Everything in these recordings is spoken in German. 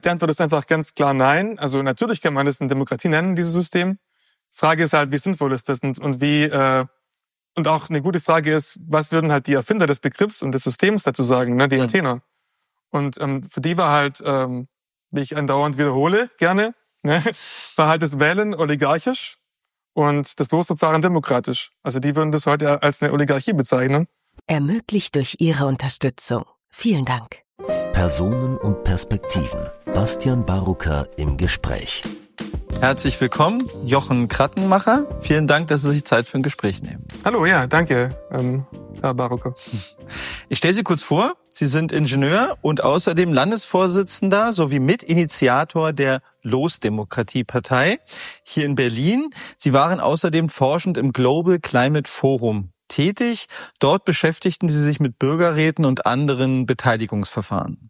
Die Antwort ist einfach ganz klar nein. Also natürlich kann man das eine Demokratie nennen, dieses System. Frage ist halt, wie sinnvoll ist das und wie, und auch eine gute Frage ist, was würden halt die Erfinder des Begriffs und des Systems dazu sagen, ne, die Athener. Und für die war halt, wie ich andauernd wiederhole, gerne, ne, war halt das Wählen oligarchisch und das Losverfahren demokratisch. Also die würden das heute als eine Oligarchie bezeichnen. Ermöglicht durch Ihre Unterstützung. Vielen Dank. Personen und Perspektiven. Bastian Barucker im Gespräch. Herzlich willkommen, Jochen Krattenmacher. Vielen Dank, dass Sie sich Zeit für ein Gespräch nehmen. Hallo, ja, danke, Herr Barucker. Ich stelle Sie kurz vor. Sie sind Ingenieur und außerdem Landesvorsitzender sowie Mitinitiator der Losdemokratiepartei hier in Berlin. Sie waren außerdem forschend im Global Climate Forum tätig. Dort beschäftigten Sie sich mit Bürgerräten und anderen Beteiligungsverfahren.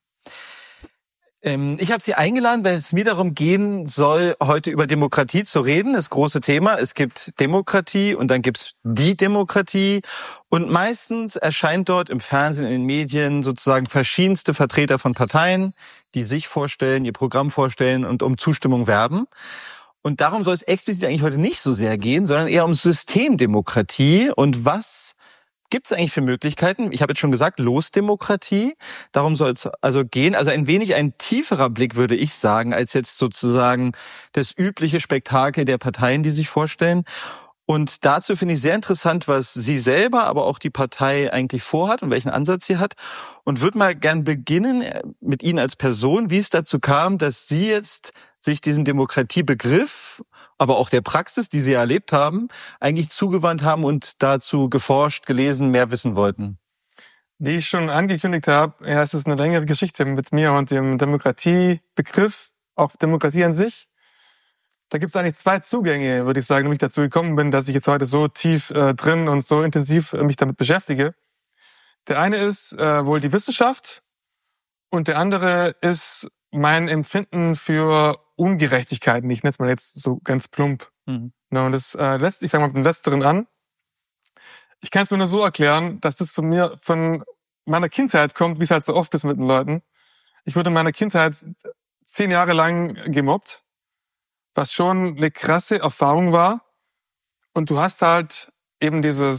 Ich habe Sie eingeladen, weil es mir darum gehen soll, heute über Demokratie zu reden. Das große Thema. Es gibt Demokratie und dann gibt's die Demokratie. Und meistens erscheint dort im Fernsehen, in den Medien sozusagen verschiedenste Vertreter von Parteien, die sich vorstellen, ihr Programm vorstellen und um Zustimmung werben. Und darum soll es explizit eigentlich heute nicht so sehr gehen, sondern eher um Systemdemokratie und was gibt's eigentlich für Möglichkeiten? Ich habe jetzt schon gesagt, Losdemokratie. Darum soll es also gehen. Also ein wenig ein tieferer Blick, würde ich sagen, als jetzt sozusagen das übliche Spektakel der Parteien, die sich vorstellen. Und dazu finde ich sehr interessant, was sie selber, aber auch die Partei eigentlich vorhat und welchen Ansatz sie hat. Und würde mal gern beginnen mit Ihnen als Person, wie es dazu kam, dass Sie jetzt sich diesem Demokratiebegriff, aber auch der Praxis, die Sie erlebt haben, eigentlich zugewandt haben und dazu geforscht, gelesen, mehr wissen wollten. Wie ich schon angekündigt habe, ja, es ist eine längere Geschichte mit mir und dem Demokratiebegriff, auch Demokratie an sich. Da gibt es eigentlich zwei Zugänge, würde ich sagen, wie ich dazu gekommen bin, dass ich jetzt heute so tief drin und so intensiv mich damit beschäftige. Der eine ist wohl die Wissenschaft und der andere ist mein Empfinden für Ungerechtigkeiten. Ich nenne es mal jetzt so ganz plump. Mhm. Na, und ich fange mal mit dem Letzteren an. Ich kann es mir nur so erklären, dass das von meiner Kindheit kommt, wie es halt so oft ist mit den Leuten. Ich wurde in meiner Kindheit 10 Jahre lang gemobbt, was schon eine krasse Erfahrung war. Und du hast halt eben diese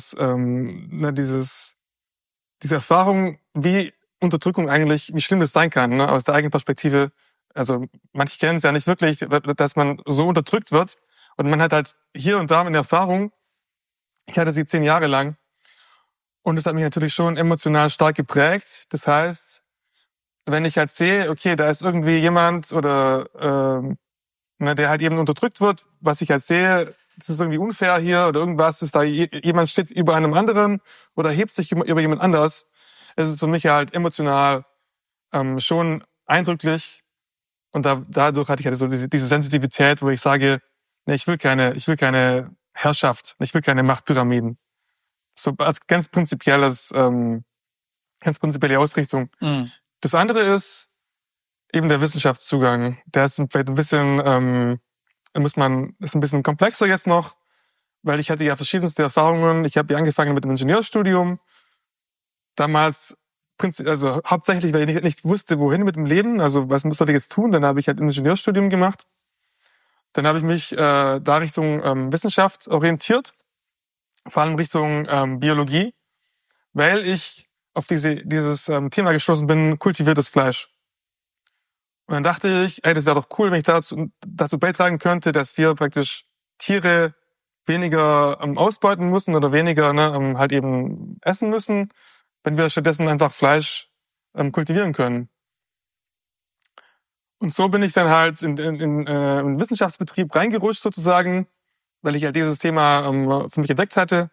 Erfahrung, wie Unterdrückung eigentlich, wie schlimm das sein kann, ne, aus der eigenen Perspektive. Also manche kennen es ja nicht wirklich, dass man so unterdrückt wird. Und man hat halt hier und da eine Erfahrung. Ich hatte sie 10 Jahre lang. Und das hat mich natürlich schon emotional stark geprägt. Das heißt, wenn ich halt sehe, okay, da ist irgendwie jemand oder der halt eben unterdrückt wird, was ich halt sehe, das ist irgendwie unfair hier oder irgendwas, ist da jemand steht über einem anderen oder hebt sich über jemand anders. Es ist für mich halt emotional schon eindrücklich und dadurch hatte ich halt so diese Sensitivität, wo ich sage, nee, ich will keine Herrschaft, ich will keine Machtpyramiden. So als ganz prinzipielle Ausrichtung. Mhm. Das andere ist eben der Wissenschaftszugang. Der ist vielleicht ein bisschen, ist ein bisschen komplexer jetzt noch, weil ich hatte ja verschiedenste Erfahrungen. Ich habe ja angefangen mit dem Ingenieurstudium. Damals, also hauptsächlich, weil ich nicht wusste, wohin mit dem Leben, also was soll ich jetzt tun? Dann habe ich halt ein Ingenieurstudium gemacht. Dann habe ich mich da Richtung Wissenschaft orientiert, vor allem Richtung Biologie, weil ich auf dieses Thema gestoßen bin, kultiviertes Fleisch. Und dann dachte ich, das wäre doch cool, wenn ich dazu beitragen könnte, dass wir praktisch Tiere weniger ausbeuten müssen oder weniger halt eben essen müssen, wenn wir stattdessen einfach Fleisch kultivieren können. Und so bin ich dann halt in einen Wissenschaftsbetrieb reingerutscht sozusagen, weil ich halt dieses Thema für mich entdeckt hatte.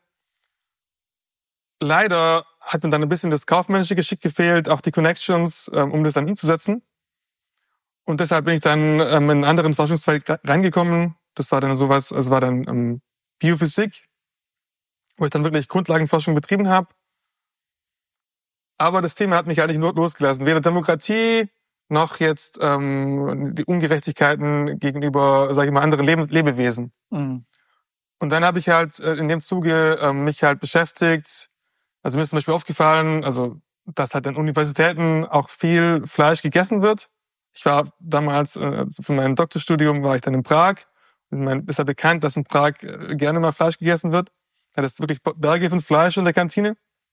Leider hat mir dann ein bisschen das kaufmännische Geschick gefehlt, auch die Connections, um das dann umzusetzen. Und deshalb bin ich dann in einen anderen Forschungsfeld reingekommen. Das war dann sowas, es war dann Biophysik, wo ich dann wirklich Grundlagenforschung betrieben habe. Aber das Thema hat mich eigentlich nur losgelassen. Weder Demokratie noch jetzt die Ungerechtigkeiten gegenüber, sage ich mal, anderen Lebewesen. Mhm. Und dann habe ich halt in dem Zuge mich halt beschäftigt. Also mir ist zum Beispiel aufgefallen, also dass halt an Universitäten auch viel Fleisch gegessen wird. Ich war damals, für mein Doktorstudium war ich dann in Prag. Ist ja bekannt, dass in Prag gerne mal Fleisch gegessen wird. Ja, das ist wirklich Berge von Fleisch in der Kantine.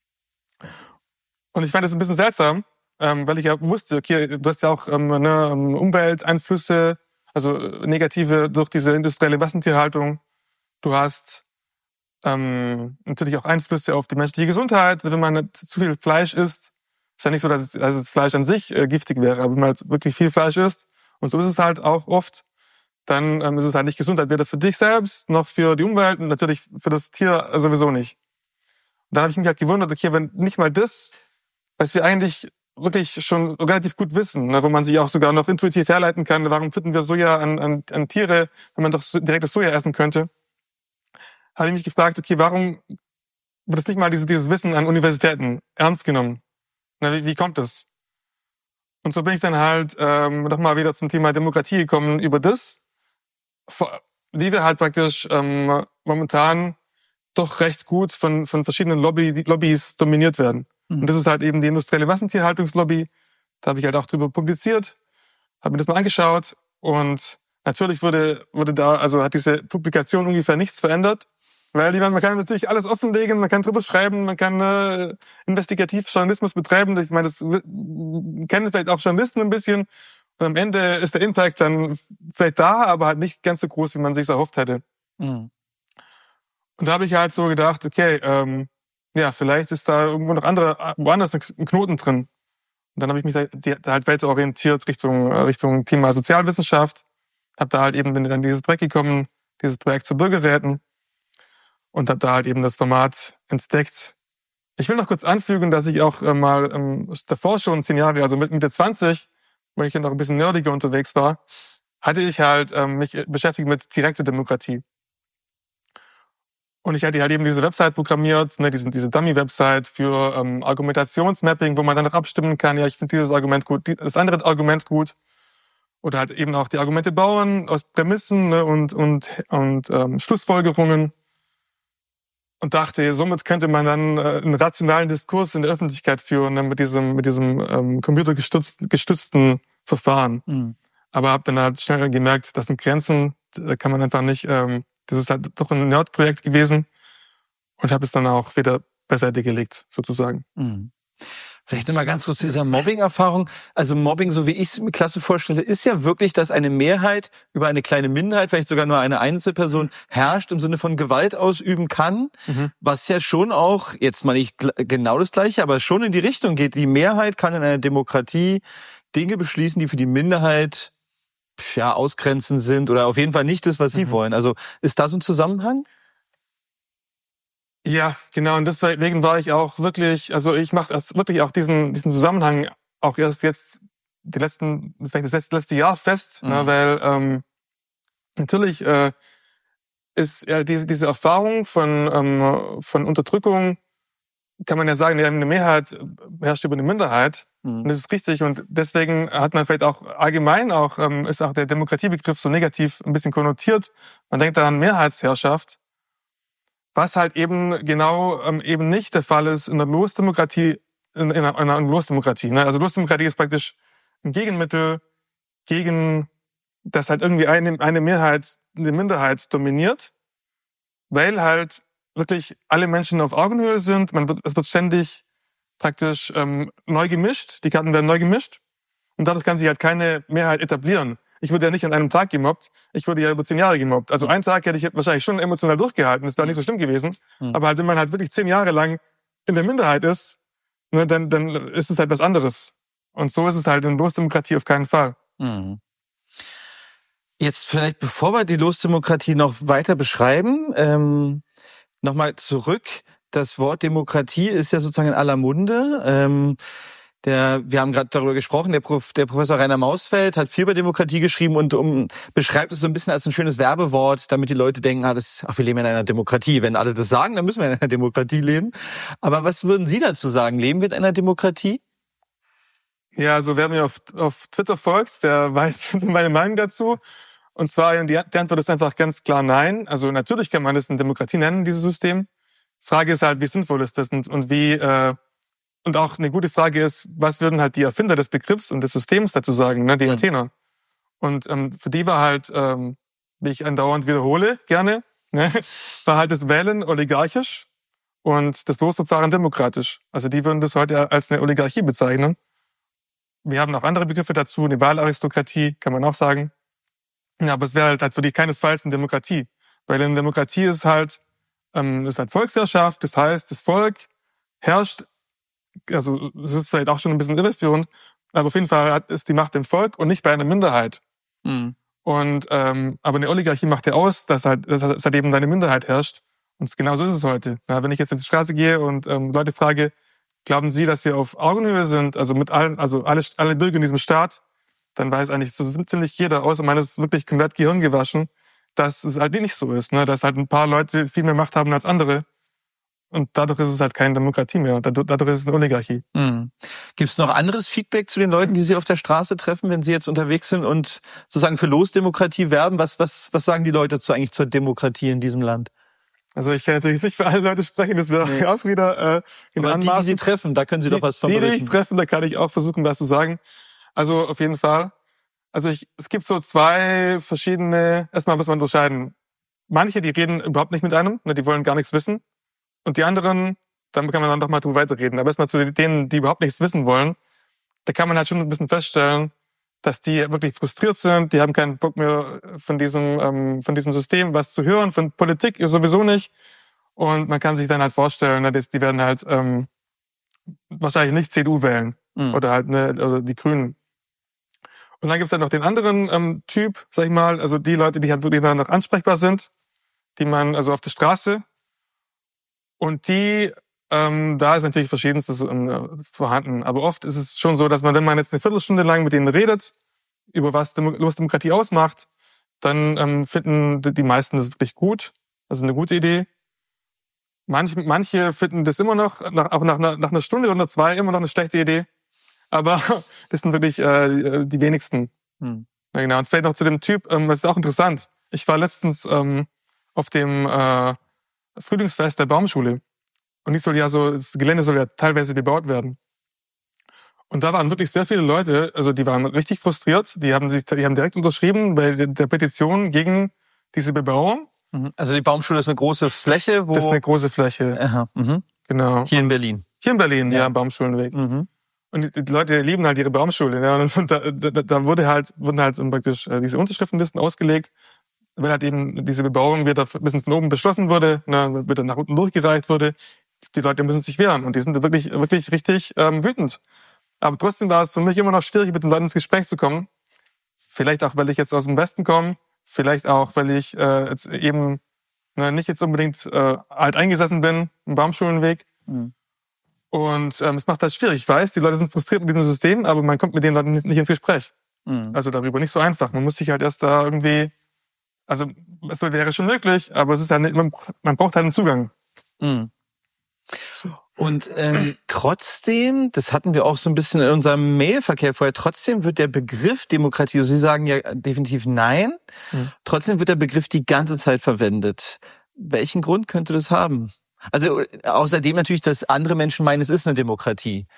Und ich fand das ein bisschen seltsam, weil ich ja wusste, okay, du hast ja auch Umwelteinflüsse, also negative durch diese industrielle Massentierhaltung. Du hast natürlich auch Einflüsse auf die menschliche Gesundheit, wenn man zu viel Fleisch isst. Ist ja nicht so, dass das Fleisch an sich giftig wäre, aber wenn man halt wirklich viel Fleisch isst, und so ist es halt auch oft, dann ist es halt nicht gesund, weder für dich selbst noch für die Umwelt und natürlich für das Tier sowieso nicht. Und dann habe ich mich halt gewundert, okay, wenn nicht mal das, was wir eigentlich wirklich schon relativ gut wissen, ne, wo man sich auch sogar noch intuitiv herleiten kann, warum füttern wir Soja an Tiere, wenn man doch direkt das Soja essen könnte, habe ich mich gefragt, okay, warum wird es nicht mal dieses Wissen an Universitäten ernst genommen? Na, wie kommt das? Und so bin ich dann halt nochmal wieder zum Thema Demokratie gekommen über das, wie wir halt praktisch momentan doch recht gut von verschiedenen Lobbys dominiert werden. Und das ist halt eben die industrielle Massentierhaltungslobby. Da habe ich halt auch drüber publiziert, habe mir das mal angeschaut und natürlich wurde da, also hat diese Publikation ungefähr nichts verändert, weil man kann natürlich alles offenlegen, man kann drüber schreiben, man kann Investigativjournalismus betreiben. Ich meine, das kennen vielleicht auch Journalisten ein bisschen. Und am Ende ist der Impact dann vielleicht da, aber halt nicht ganz so groß, wie man sich erhofft hätte. Und da habe ich halt so gedacht, okay, ja, vielleicht ist da irgendwo noch woanders ein Knoten drin. Und dann habe ich mich da halt weiter orientiert Richtung Thema Sozialwissenschaft. Habe da halt eben, bin dann dieses Projekt gekommen, dieses Projekt zu Bürgerräten. Und habe da halt eben das Format entdeckt. Ich will noch kurz anfügen, dass ich auch mal davor schon 10 Jahre, also mit Mitte 20, wo ich ja noch ein bisschen nerdiger unterwegs war, hatte ich halt mich beschäftigt mit direkter Demokratie. Und ich hatte halt eben diese Website programmiert, ne, diese Dummy-Website für Argumentationsmapping, wo man dann noch abstimmen kann, ja, ich finde dieses Argument gut, das andere Argument gut. Oder halt eben auch die Argumente bauen aus Prämissen, ne, und Schlussfolgerungen. Und dachte, somit könnte man dann einen rationalen Diskurs in der Öffentlichkeit führen, ne, mit diesem computergestützten Verfahren. Aber habe dann halt schnell gemerkt, das sind Grenzen, da kann man einfach nicht, das ist halt doch ein Nerd-Projekt gewesen und habe es dann auch wieder beiseite gelegt, sozusagen. Vielleicht nochmal ganz kurz zu dieser Mobbing-Erfahrung. Also Mobbing, so wie ich es mir klasse vorstelle, ist ja wirklich, dass eine Mehrheit über eine kleine Minderheit, vielleicht sogar nur eine Einzelperson, herrscht im Sinne von Gewalt ausüben kann, was ja schon auch, jetzt mal nicht genau das Gleiche, aber schon in die Richtung geht. Die Mehrheit kann in einer Demokratie Dinge beschließen, die für die Minderheit ja ausgrenzend sind oder auf jeden Fall nicht das, was sie wollen. Also ist da so ein Zusammenhang? Ja, genau. Und deswegen war ich auch wirklich, also ich mache wirklich auch diesen Zusammenhang auch erst jetzt das letzte Jahr fest, ne, weil natürlich ist ja diese Erfahrung von Unterdrückung, kann man ja sagen, ja, eine Mehrheit herrscht über eine Minderheit. Und das ist richtig. Und deswegen hat man vielleicht auch allgemein ist auch der Demokratiebegriff so negativ ein bisschen konnotiert. Man denkt daran Mehrheitsherrschaft. Was halt eben genau eben nicht der Fall ist in der Losdemokratie, in einer Losdemokratie. Ne? Also Losdemokratie ist praktisch ein Gegenmittel gegen, dass halt irgendwie eine Mehrheit eine Minderheit dominiert, weil halt wirklich alle Menschen auf Augenhöhe sind. Es wird ständig praktisch neu gemischt, die Karten werden neu gemischt und dadurch kann sich halt keine Mehrheit etablieren. Ich wurde ja nicht an einem Tag gemobbt, ich wurde ja über 10 Jahre gemobbt. Also einen Tag hätte ich wahrscheinlich schon emotional durchgehalten, das wäre nicht so schlimm gewesen. Aber halt, wenn man halt wirklich 10 Jahre lang in der Minderheit ist, ne, dann ist es halt was anderes. Und so ist es halt in Losdemokratie auf keinen Fall. Jetzt vielleicht, bevor wir die Losdemokratie noch weiter beschreiben, nochmal zurück. Das Wort Demokratie ist ja sozusagen in aller Munde. Wir haben gerade darüber gesprochen, der Professor Rainer Mausfeld hat viel über Demokratie geschrieben und beschreibt es so ein bisschen als ein schönes Werbewort, damit die Leute denken, wir leben in einer Demokratie. Wenn alle das sagen, dann müssen wir in einer Demokratie leben. Aber was würden Sie dazu sagen? Leben wir in einer Demokratie? Ja, also wer mir auf Twitter folgt, der weiß meine Meinung dazu. Und zwar, die Antwort ist einfach ganz klar nein. Also natürlich kann man das eine Demokratie nennen, dieses System. Frage ist halt, wie sinnvoll ist das und wie Und auch eine gute Frage ist, was würden halt die Erfinder des Begriffs und des Systems dazu sagen, ne, die Athener. Und für die war halt, wie ich andauernd wiederhole, gerne, ne, war halt das Wählen oligarchisch und das Losverfahren demokratisch. Also die würden das heute als eine Oligarchie bezeichnen. Wir haben auch andere Begriffe dazu, eine Wahlaristokratie, kann man auch sagen. Ja, aber es wäre halt für die keinesfalls eine Demokratie. Weil eine Demokratie ist halt Volksherrschaft, das heißt, das Volk herrscht, also es ist vielleicht auch schon ein bisschen irreführend, aber auf jeden Fall ist die Macht im Volk und nicht bei einer Minderheit. Und aber eine Oligarchie macht ja aus, dass halt eben deine Minderheit herrscht. Und genauso ist es heute. Na, wenn ich jetzt auf die Straße gehe und Leute frage, glauben Sie, dass wir auf Augenhöhe sind, also mit allen, also alle Bürger in diesem Staat, dann weiß eigentlich so ziemlich jeder, außer man ist wirklich komplett Gehirn gewaschen, dass es halt nicht so ist, ne? Dass halt ein paar Leute viel mehr Macht haben als andere. Und dadurch ist es halt keine Demokratie mehr. Dadurch ist es eine Oligarchie. Gibt es noch anderes Feedback zu den Leuten, die Sie auf der Straße treffen, wenn Sie jetzt unterwegs sind und sozusagen für Losdemokratie werben? Was sagen die Leute eigentlich zur Demokratie in diesem Land? Also ich kann natürlich nicht für alle Leute sprechen, das wäre auch wieder Aber die Sie treffen, da können Sie doch was von berichten. Die ich treffen, da kann ich auch versuchen, was zu sagen. Also auf jeden Fall. Also es gibt so zwei verschiedene, erstmal muss man unterscheiden. Manche, die reden überhaupt nicht mit einem, ne, die wollen gar nichts wissen. Und die anderen, dann kann man dann doch mal drüber weiterreden. Aber erstmal zu denen, die überhaupt nichts wissen wollen, da kann man halt schon ein bisschen feststellen, dass die wirklich frustriert sind, die haben keinen Bock mehr von diesem System was zu hören, von Politik sowieso nicht. Und man kann sich dann halt vorstellen, die werden halt wahrscheinlich nicht CDU wählen oder halt oder die Grünen. Und dann gibt's halt noch den anderen Typ, sag ich mal, also die Leute, die halt wirklich dann noch ansprechbar sind, die man also auf der Straße. Und die, da ist natürlich Verschiedenstes vorhanden. Aber oft ist es schon so, dass man, wenn man jetzt eine Viertelstunde lang mit denen redet, über was Losdemokratie ausmacht, dann finden die meisten das wirklich gut. Also eine gute Idee. Manche finden das immer noch, auch nach einer Stunde oder zwei, immer noch eine schlechte Idee. Aber das sind wirklich die wenigsten. Ja, genau. Und vielleicht noch zu dem Typ, das ist auch interessant. Ich war letztens auf dem Frühlingsfest der Baumschule. Und das Gelände soll ja teilweise bebaut werden. Und da waren wirklich sehr viele Leute, also die waren richtig frustriert. Die haben direkt unterschrieben bei der Petition gegen diese Bebauung. Also die Baumschule ist eine große Fläche, Das ist eine große Fläche. Aha, Genau. Hier in Berlin. Hier in Berlin, ja, am Baumschulenweg. Und die Leute lieben halt ihre Baumschule. Ja, und da wurden halt praktisch diese Unterschriftenlisten ausgelegt, weil halt eben diese Bebauung wieder ein bisschen von oben beschlossen wurde, ne, wieder nach unten durchgereicht wurde. Die Leute müssen sich wehren und die sind wirklich, wirklich richtig wütend. Aber trotzdem war es für mich immer noch schwierig, mit den Leuten ins Gespräch zu kommen. Vielleicht auch, weil ich jetzt aus dem Westen komme, vielleicht auch, weil ich jetzt eben nicht jetzt unbedingt alt eingesessen bin im Baumschulenweg. Und es macht das schwierig. Ich weiß, die Leute sind frustriert mit dem System, aber man kommt mit den Leuten nicht ins Gespräch. Also darüber nicht so einfach. Man muss sich halt erst da irgendwie, also es wäre schon möglich, aber es ist halt nicht, man braucht halt einen Zugang. Und trotzdem, das hatten wir auch so ein bisschen in unserem Mailverkehr vorher, trotzdem wird der Begriff Demokratie, Sie sagen ja definitiv nein, trotzdem wird der Begriff die ganze Zeit verwendet. Welchen Grund könnte das haben? Also außerdem natürlich, dass andere Menschen meinen, es ist eine Demokratie.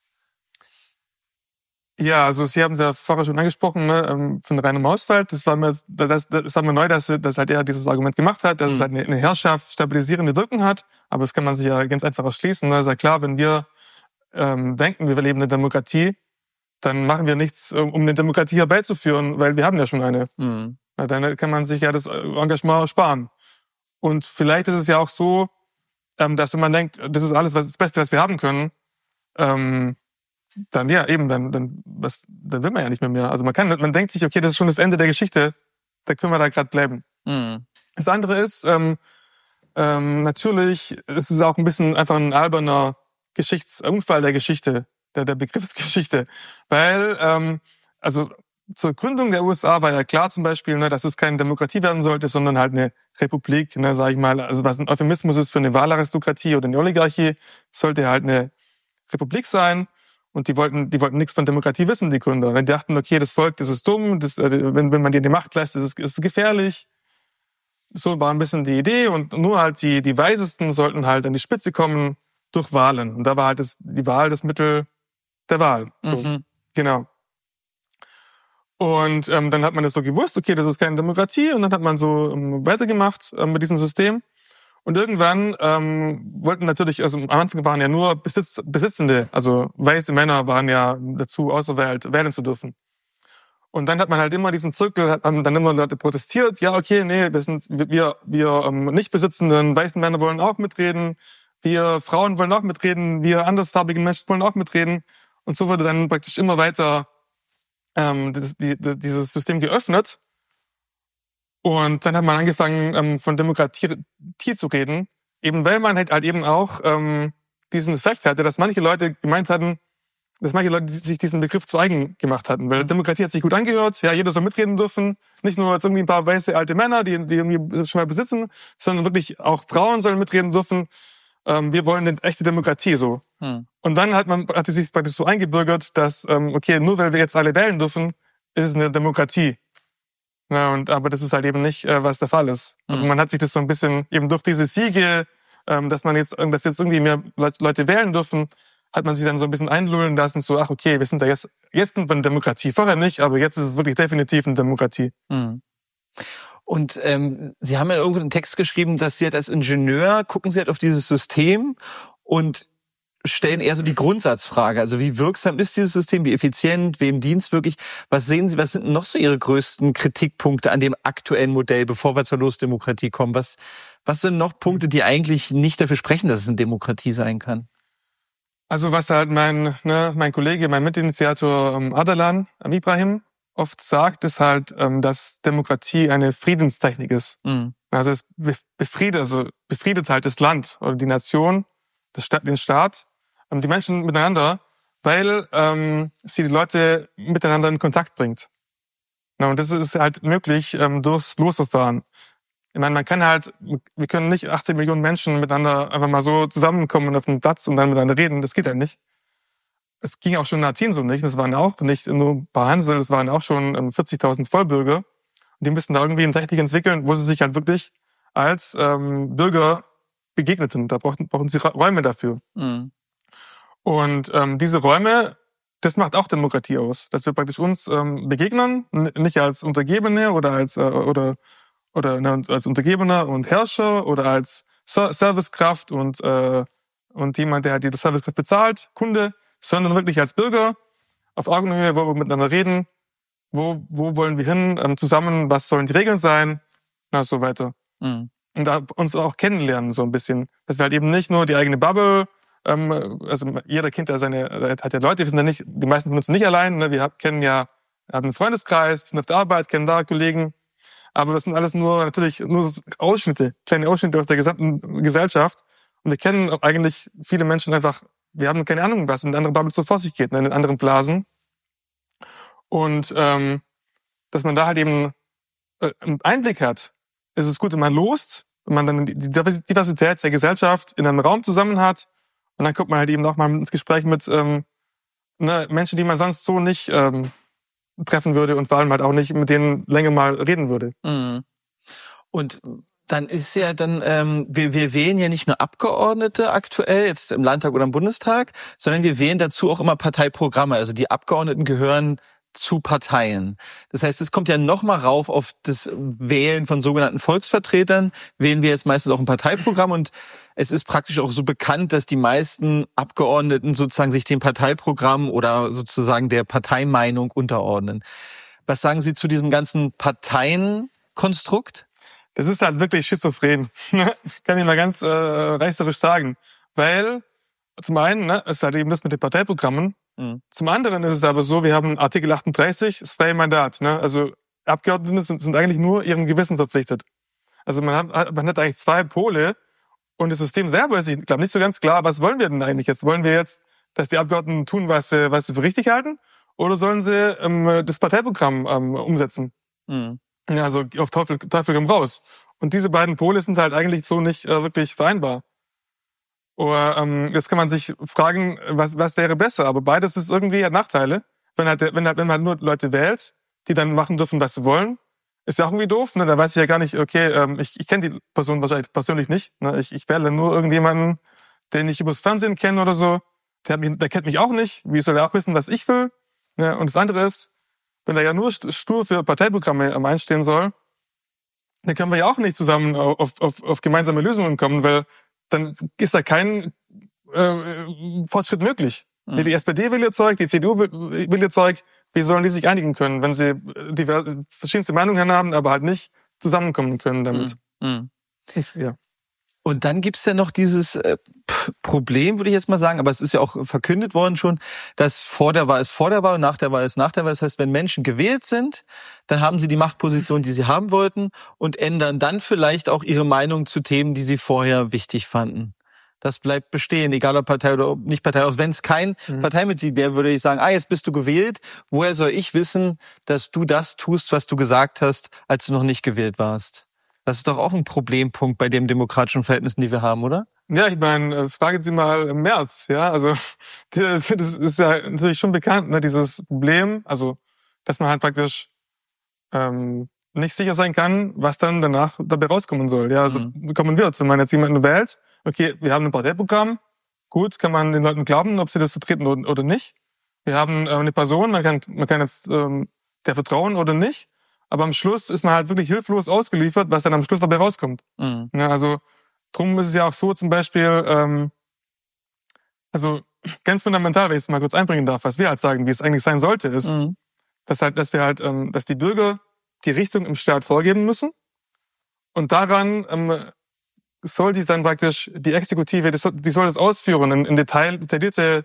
Ja, also Sie haben es ja vorher schon angesprochen, ne, von Rainer Mausfeld. Das war mir neu, dass halt er dieses Argument gemacht hat, dass es halt eine herrschaftsstabilisierende Wirkung hat. Aber das kann man sich ja ganz einfach erschließen. Ne? Ist ja klar, wenn wir denken, wir leben eine Demokratie, dann machen wir nichts, um eine Demokratie herbeizuführen, weil wir haben ja schon eine. Na, dann kann man sich ja das Engagement sparen. Und vielleicht ist es ja auch so, dass wenn man denkt, das ist alles das Beste, was wir haben können, dann will man ja nicht mehr. Also man denkt sich, okay, das ist schon das Ende der Geschichte, da können wir da gerade bleiben. Das andere ist, natürlich ist es auch ein bisschen einfach ein alberner Unfall der Geschichte, der Begriffsgeschichte, weil also zur Gründung der USA war ja klar zum Beispiel, ne, dass es keine Demokratie werden sollte, sondern halt eine Republik, ne, sag ich mal, also was ein Euphemismus ist für eine Wahlaristokratie oder eine Oligarchie, sollte halt eine Republik sein. Und die wollten nichts von Demokratie wissen, die Gründer. Die dachten, okay, das Volk, das ist dumm, wenn man dir die Macht lässt, ist es gefährlich. So war ein bisschen die Idee und nur halt die Weisesten sollten halt an die Spitze kommen durch Wahlen. Und da war halt die Wahl das Mittel der Wahl. So, genau. Und dann hat man das so gewusst, okay, das ist keine Demokratie. Und dann hat man so weitergemacht mit diesem System. Und irgendwann wollten natürlich, also am Anfang waren ja nur Besitzende, also weiße Männer waren ja dazu auserwählt, wählen zu dürfen. Und dann hat man halt immer diesen Zirkel, haben dann immer Leute protestiert, ja, okay, nee, wir nicht besitzenden weißen Männer wollen auch mitreden, wir Frauen wollen auch mitreden, wir andersfarbige Menschen wollen auch mitreden. Und so wurde dann praktisch immer weiter dieses System geöffnet. Und dann hat man angefangen, von Demokratie zu reden, eben weil man halt eben auch diesen Effekt hatte, dass manche Leute gemeint hatten, dass manche Leute sich diesen Begriff zu eigen gemacht hatten. Weil Demokratie hat sich gut angehört, ja, jeder soll mitreden dürfen, nicht nur jetzt irgendwie ein paar weiße alte Männer, die irgendwie schon mal besitzen, sondern wirklich auch Frauen sollen mitreden dürfen. Wir wollen eine echte Demokratie so. Und dann hat es sich praktisch so eingebürgert, dass, okay, nur weil wir jetzt alle wählen dürfen, ist es eine Demokratie. Ja, aber das ist halt eben nicht, was der Fall ist. Aber man hat sich das so ein bisschen eben durch diese Siege, dass jetzt irgendwie mehr Leute wählen dürfen, hat man sich dann so ein bisschen einlullen lassen, so, ach okay, wir sind da jetzt sind wir eine Demokratie. Vorher nicht, aber jetzt ist es wirklich definitiv eine Demokratie. Und Sie haben ja irgendwo einen Text geschrieben, dass Sie halt als Ingenieur gucken Sie halt auf dieses System und stellen eher so die Grundsatzfrage. Also wie wirksam ist dieses System, wie effizient, wem dient wirklich? Was sehen Sie, was sind noch so Ihre größten Kritikpunkte an dem aktuellen Modell, bevor wir zur Losdemokratie kommen? Was sind noch Punkte, die eigentlich nicht dafür sprechen, dass es eine Demokratie sein kann? Also was halt mein Kollege, mein Mitinitiator Ardalan Ibrahim oft sagt, ist halt, dass Demokratie eine Friedenstechnik ist. Also es befriedet halt das Land oder die Nation, den Staat, die Menschen miteinander, weil sie die Leute miteinander in Kontakt bringt. Und das ist halt möglich durchs Losverfahren. Ich meine, wir können nicht 18 Millionen Menschen miteinander einfach mal so zusammenkommen auf einen Platz und dann miteinander reden. Das geht halt nicht. Es ging auch schon in Athen so nicht. Das waren auch nicht nur ein paar Hansel, das waren auch schon 40.000 Vollbürger. Und die müssten da irgendwie eine Technik entwickeln, wo sie sich halt wirklich als Bürger begegneten. Da brauchen sie Räume dafür. Und diese Räume, das macht auch Demokratie aus. Dass wir praktisch uns begegnen, nicht als Untergebene oder als Untergebener und Herrscher oder als Servicekraft und jemand, der die Servicekraft bezahlt, Kunde, sondern wirklich als Bürger auf Augenhöhe, wo wir miteinander reden, wo wollen wir hin, zusammen, was sollen die Regeln sein, so weiter. Und da uns auch kennenlernen so ein bisschen, dass wir halt eben nicht nur die eigene Bubble, also jeder kennt ja hat ja Leute, wir sind ja nicht, die meisten von uns sind nicht allein, ne? Wir haben einen Freundeskreis, wir sind auf der Arbeit, kennen da Kollegen, aber das sind alles nur Ausschnitte, kleine Ausschnitte aus der gesamten Gesellschaft. Und wir kennen eigentlich viele Menschen einfach, wir haben keine Ahnung, was in anderen Bubbles so vor sich geht, in anderen Blasen. Und dass man da halt eben einen Einblick hat, ist es gut, wenn man lost, wenn man dann die Diversität der Gesellschaft in einem Raum zusammen hat. Und dann kommt man halt eben auch mal ins Gespräch mit Menschen, die man sonst so nicht treffen würde und vor allem halt auch nicht mit denen länger mal reden würde. Und dann ist ja wir wählen ja nicht nur Abgeordnete aktuell, jetzt im Landtag oder im Bundestag, sondern wir wählen dazu auch immer Parteiprogramme. Also die Abgeordneten gehören zu Parteien. Das heißt, es kommt ja noch mal rauf auf das Wählen von sogenannten Volksvertretern. Wählen wir jetzt meistens auch ein Parteiprogramm und es ist praktisch auch so bekannt, dass die meisten Abgeordneten sozusagen sich dem Parteiprogramm oder sozusagen der Parteimeinung unterordnen. Was sagen Sie zu diesem ganzen Parteienkonstrukt? Das ist halt wirklich schizophren, kann ich mal ganz reißerisch sagen. Weil zum einen ist halt eben das mit den Parteiprogrammen. Zum anderen ist es aber so, wir haben Artikel 38, das freie Mandat. Also Abgeordnete sind eigentlich nur ihrem Gewissen verpflichtet. Also man hat eigentlich zwei Pole und das System selber ist, ich glaube, nicht so ganz klar, was wollen wir denn eigentlich jetzt? Wollen wir jetzt, dass die Abgeordneten tun, was sie für richtig halten? Oder sollen sie das Parteiprogramm umsetzen? Ja, also auf Teufel komm raus. Und diese beiden Pole sind halt eigentlich so nicht wirklich vereinbar. Oder jetzt kann man sich fragen, was wäre besser? Aber beides ist irgendwie hat Nachteile. Wenn man nur Leute wählt, die dann machen dürfen, was sie wollen, ist ja auch irgendwie doof. Ne? Da weiß ich ja gar nicht, okay, ich kenne die Person wahrscheinlich persönlich nicht. Ne? Ich wähle nur irgendjemanden, den ich übers Fernsehen kenne oder so, der kennt mich auch nicht. Wie soll er auch wissen, was ich will? Ja, und das andere ist, wenn er ja nur stur für Parteiprogramme einstehen soll, dann können wir ja auch nicht zusammen auf gemeinsame Lösungen kommen, weil dann ist da kein Fortschritt möglich. Die SPD will ihr Zeug, die CDU will ihr Zeug. Wie sollen die sich einigen können, wenn sie verschiedenste Meinungen haben, aber halt nicht zusammenkommen können damit? Ja. Und dann gibt's ja noch dieses Problem, würde ich jetzt mal sagen, aber es ist ja auch verkündet worden schon, dass vor der Wahl ist vor der Wahl und nach der Wahl ist nach der Wahl. Das heißt, wenn Menschen gewählt sind, dann haben sie die Machtposition, die sie haben wollten und ändern dann vielleicht auch ihre Meinung zu Themen, die sie vorher wichtig fanden. Das bleibt bestehen, egal ob Partei oder ob nicht Partei. Auch wenn es kein Parteimitglied wäre, würde ich sagen, jetzt bist du gewählt. Woher soll ich wissen, dass du das tust, was du gesagt hast, als du noch nicht gewählt warst? Das ist doch auch ein Problempunkt bei den demokratischen Verhältnissen, die wir haben, oder? Ja, ich meine, fragen Sie mal im März, ja. Also das ist ja natürlich schon bekannt, ne, dieses Problem, also dass man halt praktisch nicht sicher sein kann, was dann danach dabei rauskommen soll. Ja, also kommen wird, wenn man jetzt jemanden wählt. Okay, wir haben ein Parteiprogramm. Gut, kann man den Leuten glauben, ob sie das vertreten oder nicht. Wir haben eine Person, man kann jetzt der vertrauen oder nicht. Aber am Schluss ist man halt wirklich hilflos ausgeliefert, was dann am Schluss dabei rauskommt. Ja, also drum ist es ja auch so zum Beispiel, also ganz fundamental, wenn ich es mal kurz einbringen darf, was wir halt sagen, wie es eigentlich sein sollte, ist, dass die Bürger die Richtung im Staat vorgeben müssen und daran soll sich dann praktisch die Exekutive, die soll das ausführen in detaillierte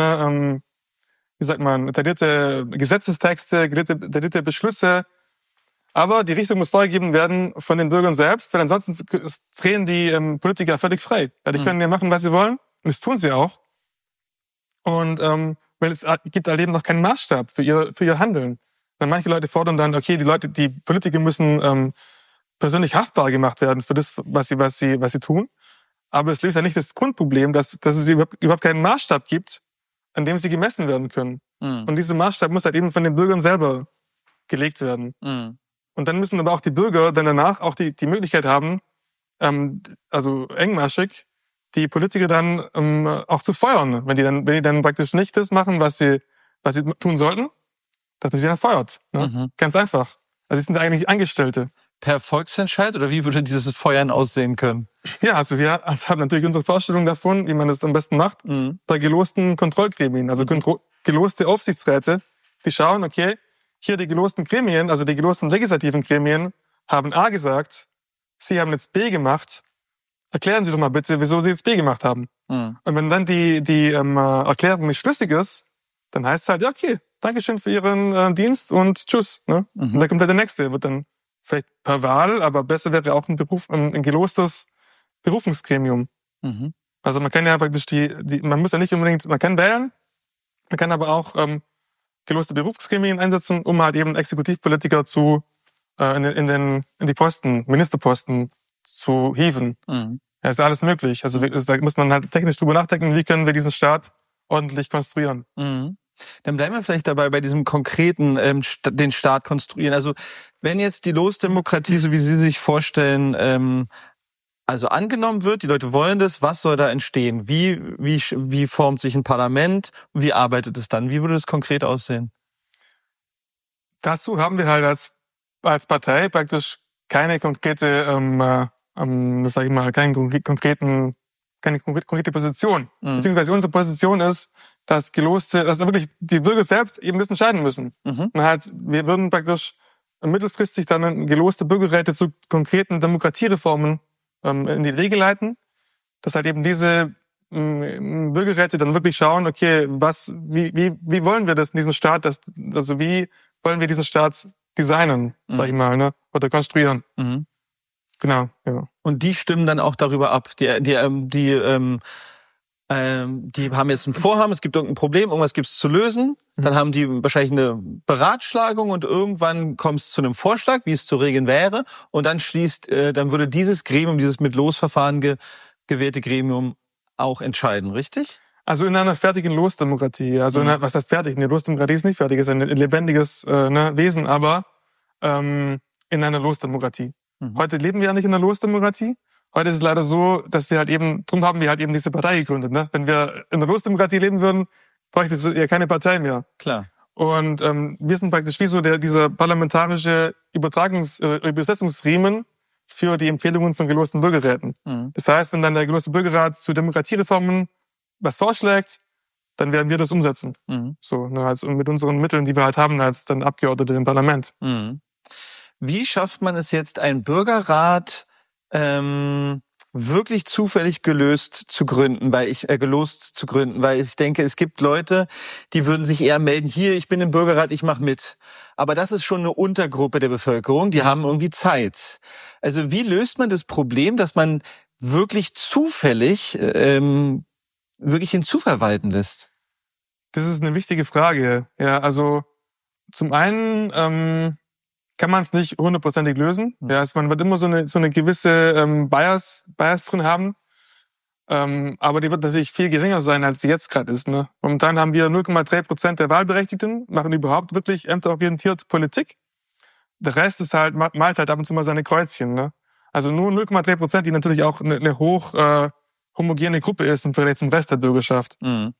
Gesetzestexte, detaillierte Beschlüsse. Aber die Richtung muss vorgegeben werden von den Bürgern selbst, weil ansonsten drehen die Politiker völlig frei. Ja, die können ja machen, was sie wollen. Und das tun sie auch. Und weil es gibt halt eben noch keinen Maßstab für ihr Handeln. Weil manche Leute fordern dann, okay, die Politiker müssen persönlich haftbar gemacht werden für das, was sie tun. Aber es löst ja nicht das Grundproblem, dass es überhaupt keinen Maßstab gibt, an dem sie gemessen werden können. Und dieser Maßstab muss halt eben von den Bürgern selber gelegt werden. Und dann müssen aber auch die Bürger dann danach auch die Möglichkeit haben, also engmaschig, die Politiker dann auch zu feuern, wenn die dann praktisch nicht das machen, was sie tun sollten, dass man sie dann feuert. Ne? Ganz einfach. Also sie sind eigentlich Angestellte. Per Volksentscheid oder wie würde dieses Feuern aussehen können? Ja, also wir haben natürlich unsere Vorstellung davon, wie man das am besten macht, bei gelosten Kontrollgremien, also geloste Aufsichtsräte, die schauen, okay, hier die gelosten Gremien, also die gelosten legislativen Gremien, haben A gesagt, Sie haben jetzt B gemacht. Erklären Sie doch mal bitte, wieso Sie jetzt B gemacht haben. Und wenn dann die Erklärung nicht schlüssig ist, dann heißt es halt, ja, okay, Dankeschön für Ihren Dienst und tschüss. Ne? Und dann kommt halt der Nächste, wird dann vielleicht per Wahl, aber besser wäre auch ein gelostes Berufungsgremium. Also man kann ja praktisch man muss ja nicht unbedingt, man kann wählen, man kann aber auch geloste Berufsgremien einsetzen, um halt eben Exekutivpolitiker in die Posten, Ministerposten zu hieven. Ja, ist alles möglich. Also da muss man halt technisch drüber nachdenken, wie können wir diesen Staat ordentlich konstruieren. Dann bleiben wir vielleicht dabei bei diesem konkreten, den Staat konstruieren. Also wenn jetzt die Losdemokratie, so wie Sie sich vorstellen, also angenommen wird, die Leute wollen das, was soll da entstehen? Wie formt sich ein Parlament? Wie arbeitet es dann? Wie würde das konkret aussehen? Dazu haben wir halt als Partei praktisch keine konkrete, keine konkrete Position. Beziehungsweise unsere Position ist, dass wirklich die Bürger selbst eben das entscheiden müssen. Und halt, wir würden praktisch mittelfristig dann geloste Bürgerräte zu konkreten Demokratiereformen in die Wege leiten, dass halt eben diese Bürgerräte dann wirklich schauen, okay, wie wollen wir das in diesem Staat, wie wollen wir diesen Staat designen, sag ich mal, ne, oder konstruieren. Genau, ja. Und die stimmen dann auch darüber ab. Die haben jetzt ein Vorhaben, es gibt irgendein Problem, irgendwas gibt's zu lösen. Dann haben die wahrscheinlich eine Beratschlagung und irgendwann kommt es zu einem Vorschlag, wie es zu regeln wäre. Und dann dann würde dieses Gremium, dieses mit Losverfahren gewählte Gremium auch entscheiden, richtig? Also in einer fertigen Losdemokratie. Also was heißt fertig? Eine Losdemokratie ist nicht fertig, ist ein lebendiges Wesen, aber in einer Losdemokratie. Heute leben wir ja nicht in einer Losdemokratie. Heute ist es leider so, dass wir halt eben, drum haben wir halt eben diese Partei gegründet. Ne? Wenn wir in der Losdemokratie leben würden, bräuchte es ja keine Partei mehr. Klar. Und wir sind praktisch wie so dieser parlamentarische Übersetzungsriemen für die Empfehlungen von gelosten Bürgerräten. Das heißt, wenn dann der geloste Bürgerrat zu Demokratiereformen was vorschlägt, dann werden wir das umsetzen. So, ne, also mit unseren Mitteln, die wir halt haben als dann Abgeordnete im Parlament. Wie schafft man es jetzt, einen Bürgerrat wirklich zufällig gelost zu gründen, weil ich denke, es gibt Leute, die würden sich eher melden, hier, ich bin im Bürgerrat, ich mache mit. Aber das ist schon eine Untergruppe der Bevölkerung, die haben irgendwie Zeit. Also wie löst man das Problem, dass man wirklich zufällig wirklich den Zufall walten lässt? Das ist eine wichtige Frage. Ja, also zum einen kann man es nicht 100%ig lösen. Ja, also man wird immer so eine gewisse Bias drin haben. Aber die wird natürlich viel geringer sein, als sie jetzt gerade ist. Ne? Momentan haben wir 0,3% der Wahlberechtigten, machen überhaupt wirklich ämterorientiert Politik. Der Rest ist halt, malt halt ab und zu mal seine Kreuzchen. Ne? Also nur 0,3%, die natürlich auch eine hoch homogene Gruppe ist im Vergleich zum Rest der Bürgerschaft.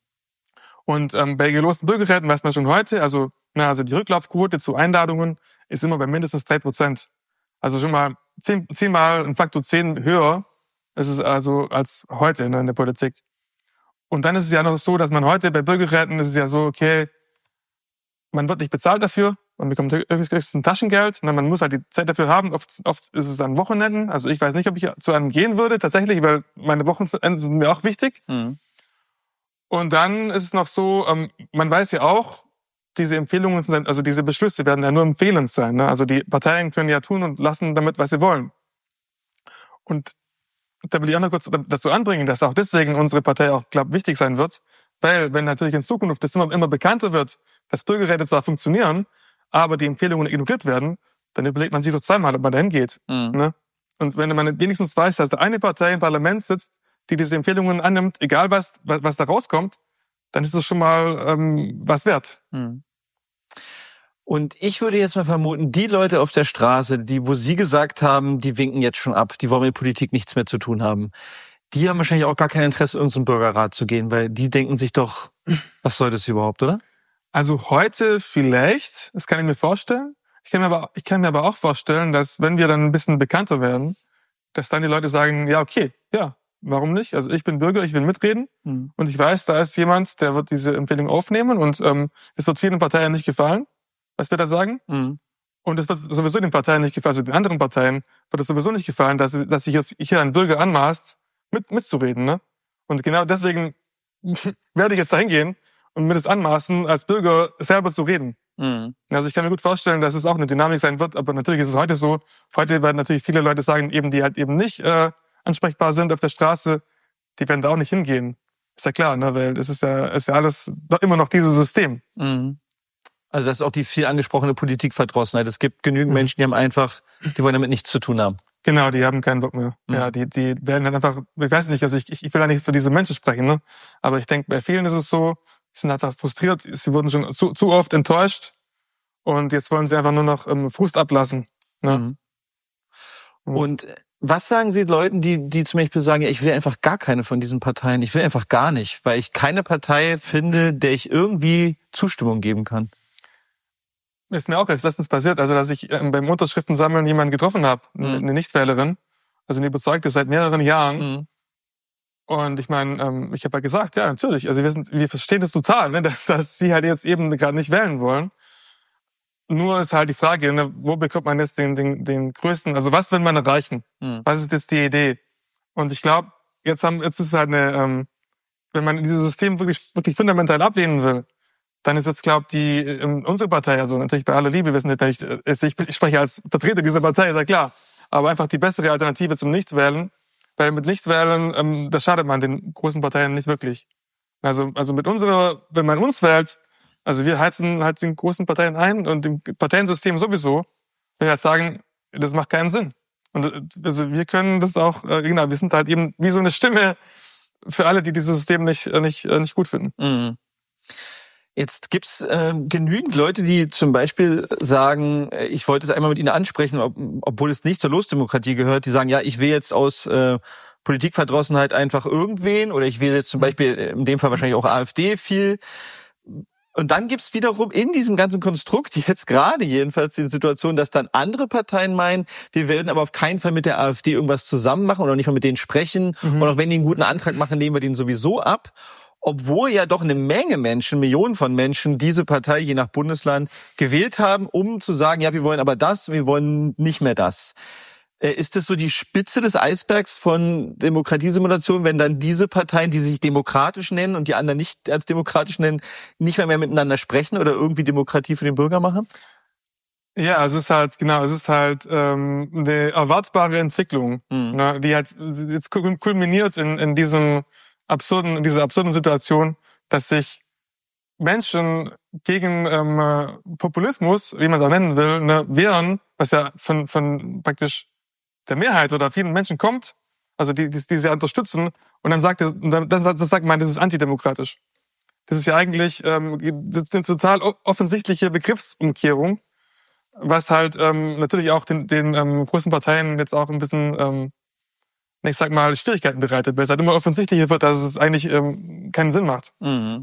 Und bei gelosten Bürgerräten weiß man schon heute, also die Rücklaufquote zu Einladungen ist immer bei mindestens 3%. Also schon mal 10 Mal ein Faktor 10 höher ist es also als heute in der Politik. Und dann ist es ja noch so, dass man heute bei Bürgerräten ist es ja so, okay, man wird nicht bezahlt dafür, man bekommt höchstens ein Taschengeld, man muss halt die Zeit dafür haben. Oft ist es an Wochenenden. Also ich weiß nicht, ob ich zu einem gehen würde, tatsächlich, weil meine Wochenenden sind mir auch wichtig. Und dann ist es noch so, man weiß ja auch, diese Empfehlungen sind, also diese Beschlüsse werden ja nur empfehlend sein. Ne? Also die Parteien können ja tun und lassen damit, was sie wollen. Und da will ich auch noch kurz dazu anbringen, dass auch deswegen unsere Partei auch, glaube ich, wichtig sein wird. Weil, wenn natürlich in Zukunft das immer bekannter wird, dass Bürgerräte zwar funktionieren, aber die Empfehlungen ignoriert werden, dann überlegt man sich doch zweimal, ob man dahin geht. Ne? Und wenn man wenigstens weiß, dass da eine Partei im Parlament sitzt, die diese Empfehlungen annimmt, egal was da rauskommt, dann ist es schon mal was wert. Und ich würde jetzt mal vermuten, die Leute auf der Straße, wo Sie gesagt haben, die winken jetzt schon ab, die wollen mit Politik nichts mehr zu tun haben, die haben wahrscheinlich auch gar kein Interesse, in irgendeinen Bürgerrat zu gehen, weil die denken sich doch, was soll das überhaupt, oder? Also heute vielleicht, das kann ich mir vorstellen. Ich kann mir aber auch vorstellen, dass wenn wir dann ein bisschen bekannter werden, dass dann die Leute sagen, ja, okay, ja, warum nicht? Also ich bin Bürger, ich will mitreden und ich weiß, da ist jemand, der wird diese Empfehlung aufnehmen und es wird vielen Parteien nicht gefallen, was wir da sagen. Und es wird sowieso den Parteien nicht gefallen, also den anderen Parteien wird es sowieso nicht gefallen, dass sich jetzt hier ein Bürger anmaßt, mitzureden. Ne? Und genau deswegen werde ich jetzt dahin gehen und mir das anmaßen, als Bürger selber zu reden. Also ich kann mir gut vorstellen, dass es auch eine Dynamik sein wird, aber natürlich ist es heute so, heute werden natürlich viele Leute sagen, eben die halt eben nicht ansprechbar sind auf der Straße, die werden da auch nicht hingehen. Ist ja klar, ne? Weil es ist ja alles immer noch dieses System. Also das ist auch die viel angesprochene Politikverdrossenheit. Es gibt genügend Menschen, die wollen damit nichts zu tun haben. Genau, die haben keinen Bock mehr. Ja, die werden dann einfach, ich weiß nicht, also ich will ja nicht für diese Menschen sprechen, ne? Aber ich denke, bei vielen ist es so, sie sind einfach frustriert, sie wurden schon zu oft enttäuscht und jetzt wollen sie einfach nur noch Frust ablassen. Ne? Und was sagen Sie Leuten, die zum Beispiel sagen, ja, ich will einfach gar keine von diesen Parteien, ich will einfach gar nicht, weil ich keine Partei finde, der ich irgendwie Zustimmung geben kann? Ist mir auch jetzt letztens passiert, also dass ich beim Unterschriftensammeln jemanden getroffen habe, eine Nichtwählerin, also eine Überzeugte seit mehreren Jahren. Und ich meine, ich habe ja gesagt, ja, natürlich, also wir verstehen das total, ne, dass sie halt jetzt eben gerade nicht wählen wollen. Nur ist halt die Frage, ne, wo bekommt man jetzt den größten, also was will man erreichen? Was ist jetzt die Idee? Und ich glaube, jetzt ist es halt wenn man dieses System wirklich fundamental ablehnen will, dann ist jetzt, glaube ich, unsere Partei, also natürlich bei aller Liebe, wir sind natürlich, ich spreche als Vertreter dieser Partei, ist ja klar, aber einfach die bessere Alternative zum Nichtwählen, weil mit Nichtwählen, da schadet man den großen Parteien nicht wirklich. Also mit wenn man uns wählt, also wir heizen halt den großen Parteien ein und dem Parteiensystem sowieso, wenn wir halt sagen, das macht keinen Sinn. Und also wir können das auch, genau, wir sind halt eben wie so eine Stimme für alle, die dieses System nicht gut finden. Jetzt gibt's genügend Leute, die zum Beispiel sagen, ich wollte es einmal mit Ihnen ansprechen, obwohl es nicht zur Losdemokratie gehört, die sagen, ja, ich will jetzt aus Politikverdrossenheit einfach irgendwen oder ich will jetzt zum Beispiel in dem Fall wahrscheinlich auch AfD viel. Und dann gibt's wiederum in diesem ganzen Konstrukt jetzt gerade jedenfalls die Situation, dass dann andere Parteien meinen, wir werden aber auf keinen Fall mit der AfD irgendwas zusammen machen oder nicht mal mit denen sprechen. Und auch wenn die einen guten Antrag machen, lehnen wir den sowieso ab. Obwohl ja doch eine Menge Menschen, Millionen von Menschen, diese Partei je nach Bundesland gewählt haben, um zu sagen, ja, wir wollen aber das, wir wollen nicht mehr das. Ist das so die Spitze des Eisbergs von Demokratiesimulation, wenn dann diese Parteien, die sich demokratisch nennen und die anderen nicht als demokratisch nennen, nicht mehr miteinander sprechen oder irgendwie Demokratie für den Bürger machen? Ja, es ist halt eine erwartbare Entwicklung, ne, die halt jetzt kulminiert in dieser absurden Situation, dass sich Menschen gegen Populismus, wie man es auch nennen will, ne, wehren, was ja von praktisch der Mehrheit oder vielen Menschen kommt, also die sie unterstützen, und dann sagt man, das ist antidemokratisch. Das ist ja eigentlich das ist eine total offensichtliche Begriffsumkehrung, was halt natürlich auch den großen Parteien jetzt auch ein bisschen ich sag mal, Schwierigkeiten bereitet, weil es halt immer offensichtlicher wird, dass es eigentlich keinen Sinn macht.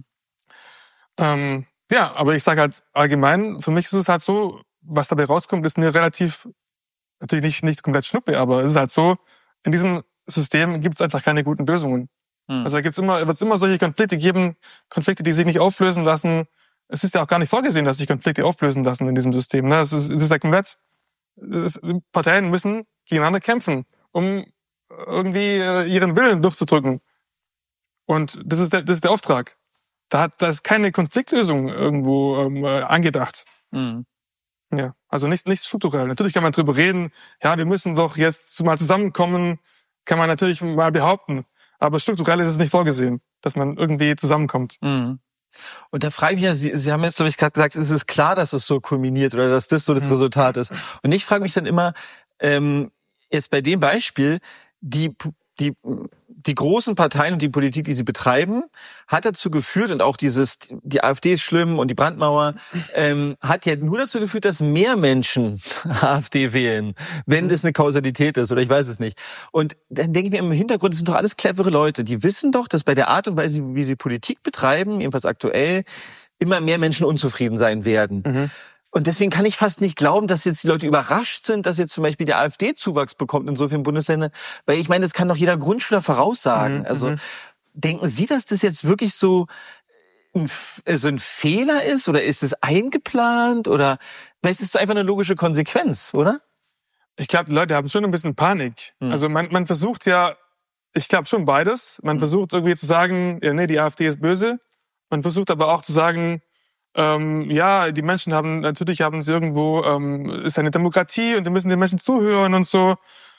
Ja, aber ich sage halt allgemein, für mich ist es halt so, was dabei rauskommt, ist mir relativ, natürlich nicht komplett schnuppe, aber es ist halt so, in diesem System gibt es einfach keine guten Lösungen. Also da wird es immer solche Konflikte geben, Konflikte, die sich nicht auflösen lassen. Es ist ja auch gar nicht vorgesehen, dass sich Konflikte auflösen lassen in diesem System. Ne? Es ist ja komplett, Parteien müssen gegeneinander kämpfen, um irgendwie ihren Willen durchzudrücken. Und das ist der Auftrag. Da ist keine Konfliktlösung irgendwo angedacht. Ja, also nichts strukturell. Natürlich kann man drüber reden, ja, wir müssen doch jetzt mal zusammenkommen, kann man natürlich mal behaupten. Aber strukturell ist es nicht vorgesehen, dass man irgendwie zusammenkommt. Und da frage ich mich ja, Sie haben jetzt, glaube ich, gerade gesagt, es ist klar, dass es so kulminiert oder dass das so das Resultat ist. Und ich frage mich dann immer, jetzt bei dem Beispiel, die großen Parteien und die Politik, die sie betreiben, hat dazu geführt, und auch die AfD ist schlimm und die Brandmauer, hat ja nur dazu geführt, dass mehr Menschen AfD wählen, wenn das eine Kausalität ist oder ich weiß es nicht. Und dann denke ich mir im Hintergrund, das sind doch alles clevere Leute, die wissen doch, dass bei der Art und Weise, wie sie Politik betreiben, jedenfalls aktuell, immer mehr Menschen unzufrieden sein werden. Und deswegen kann ich fast nicht glauben, dass jetzt die Leute überrascht sind, dass jetzt zum Beispiel die AfD Zuwachs bekommt in so vielen Bundesländern. Weil ich meine, das kann doch jeder Grundschüler voraussagen. Also denken Sie, dass das jetzt wirklich so ein Fehler ist? Oder ist es eingeplant? Oder weil es ist einfach eine logische Konsequenz, oder? Ich glaube, die Leute haben schon ein bisschen Panik. Also man versucht ja, ich glaube schon beides. Man versucht irgendwie zu sagen, ja, nee, die AfD ist böse. Man versucht aber auch zu sagen, ja, die Menschen haben sie irgendwo, ist eine Demokratie und wir müssen den Menschen zuhören und so.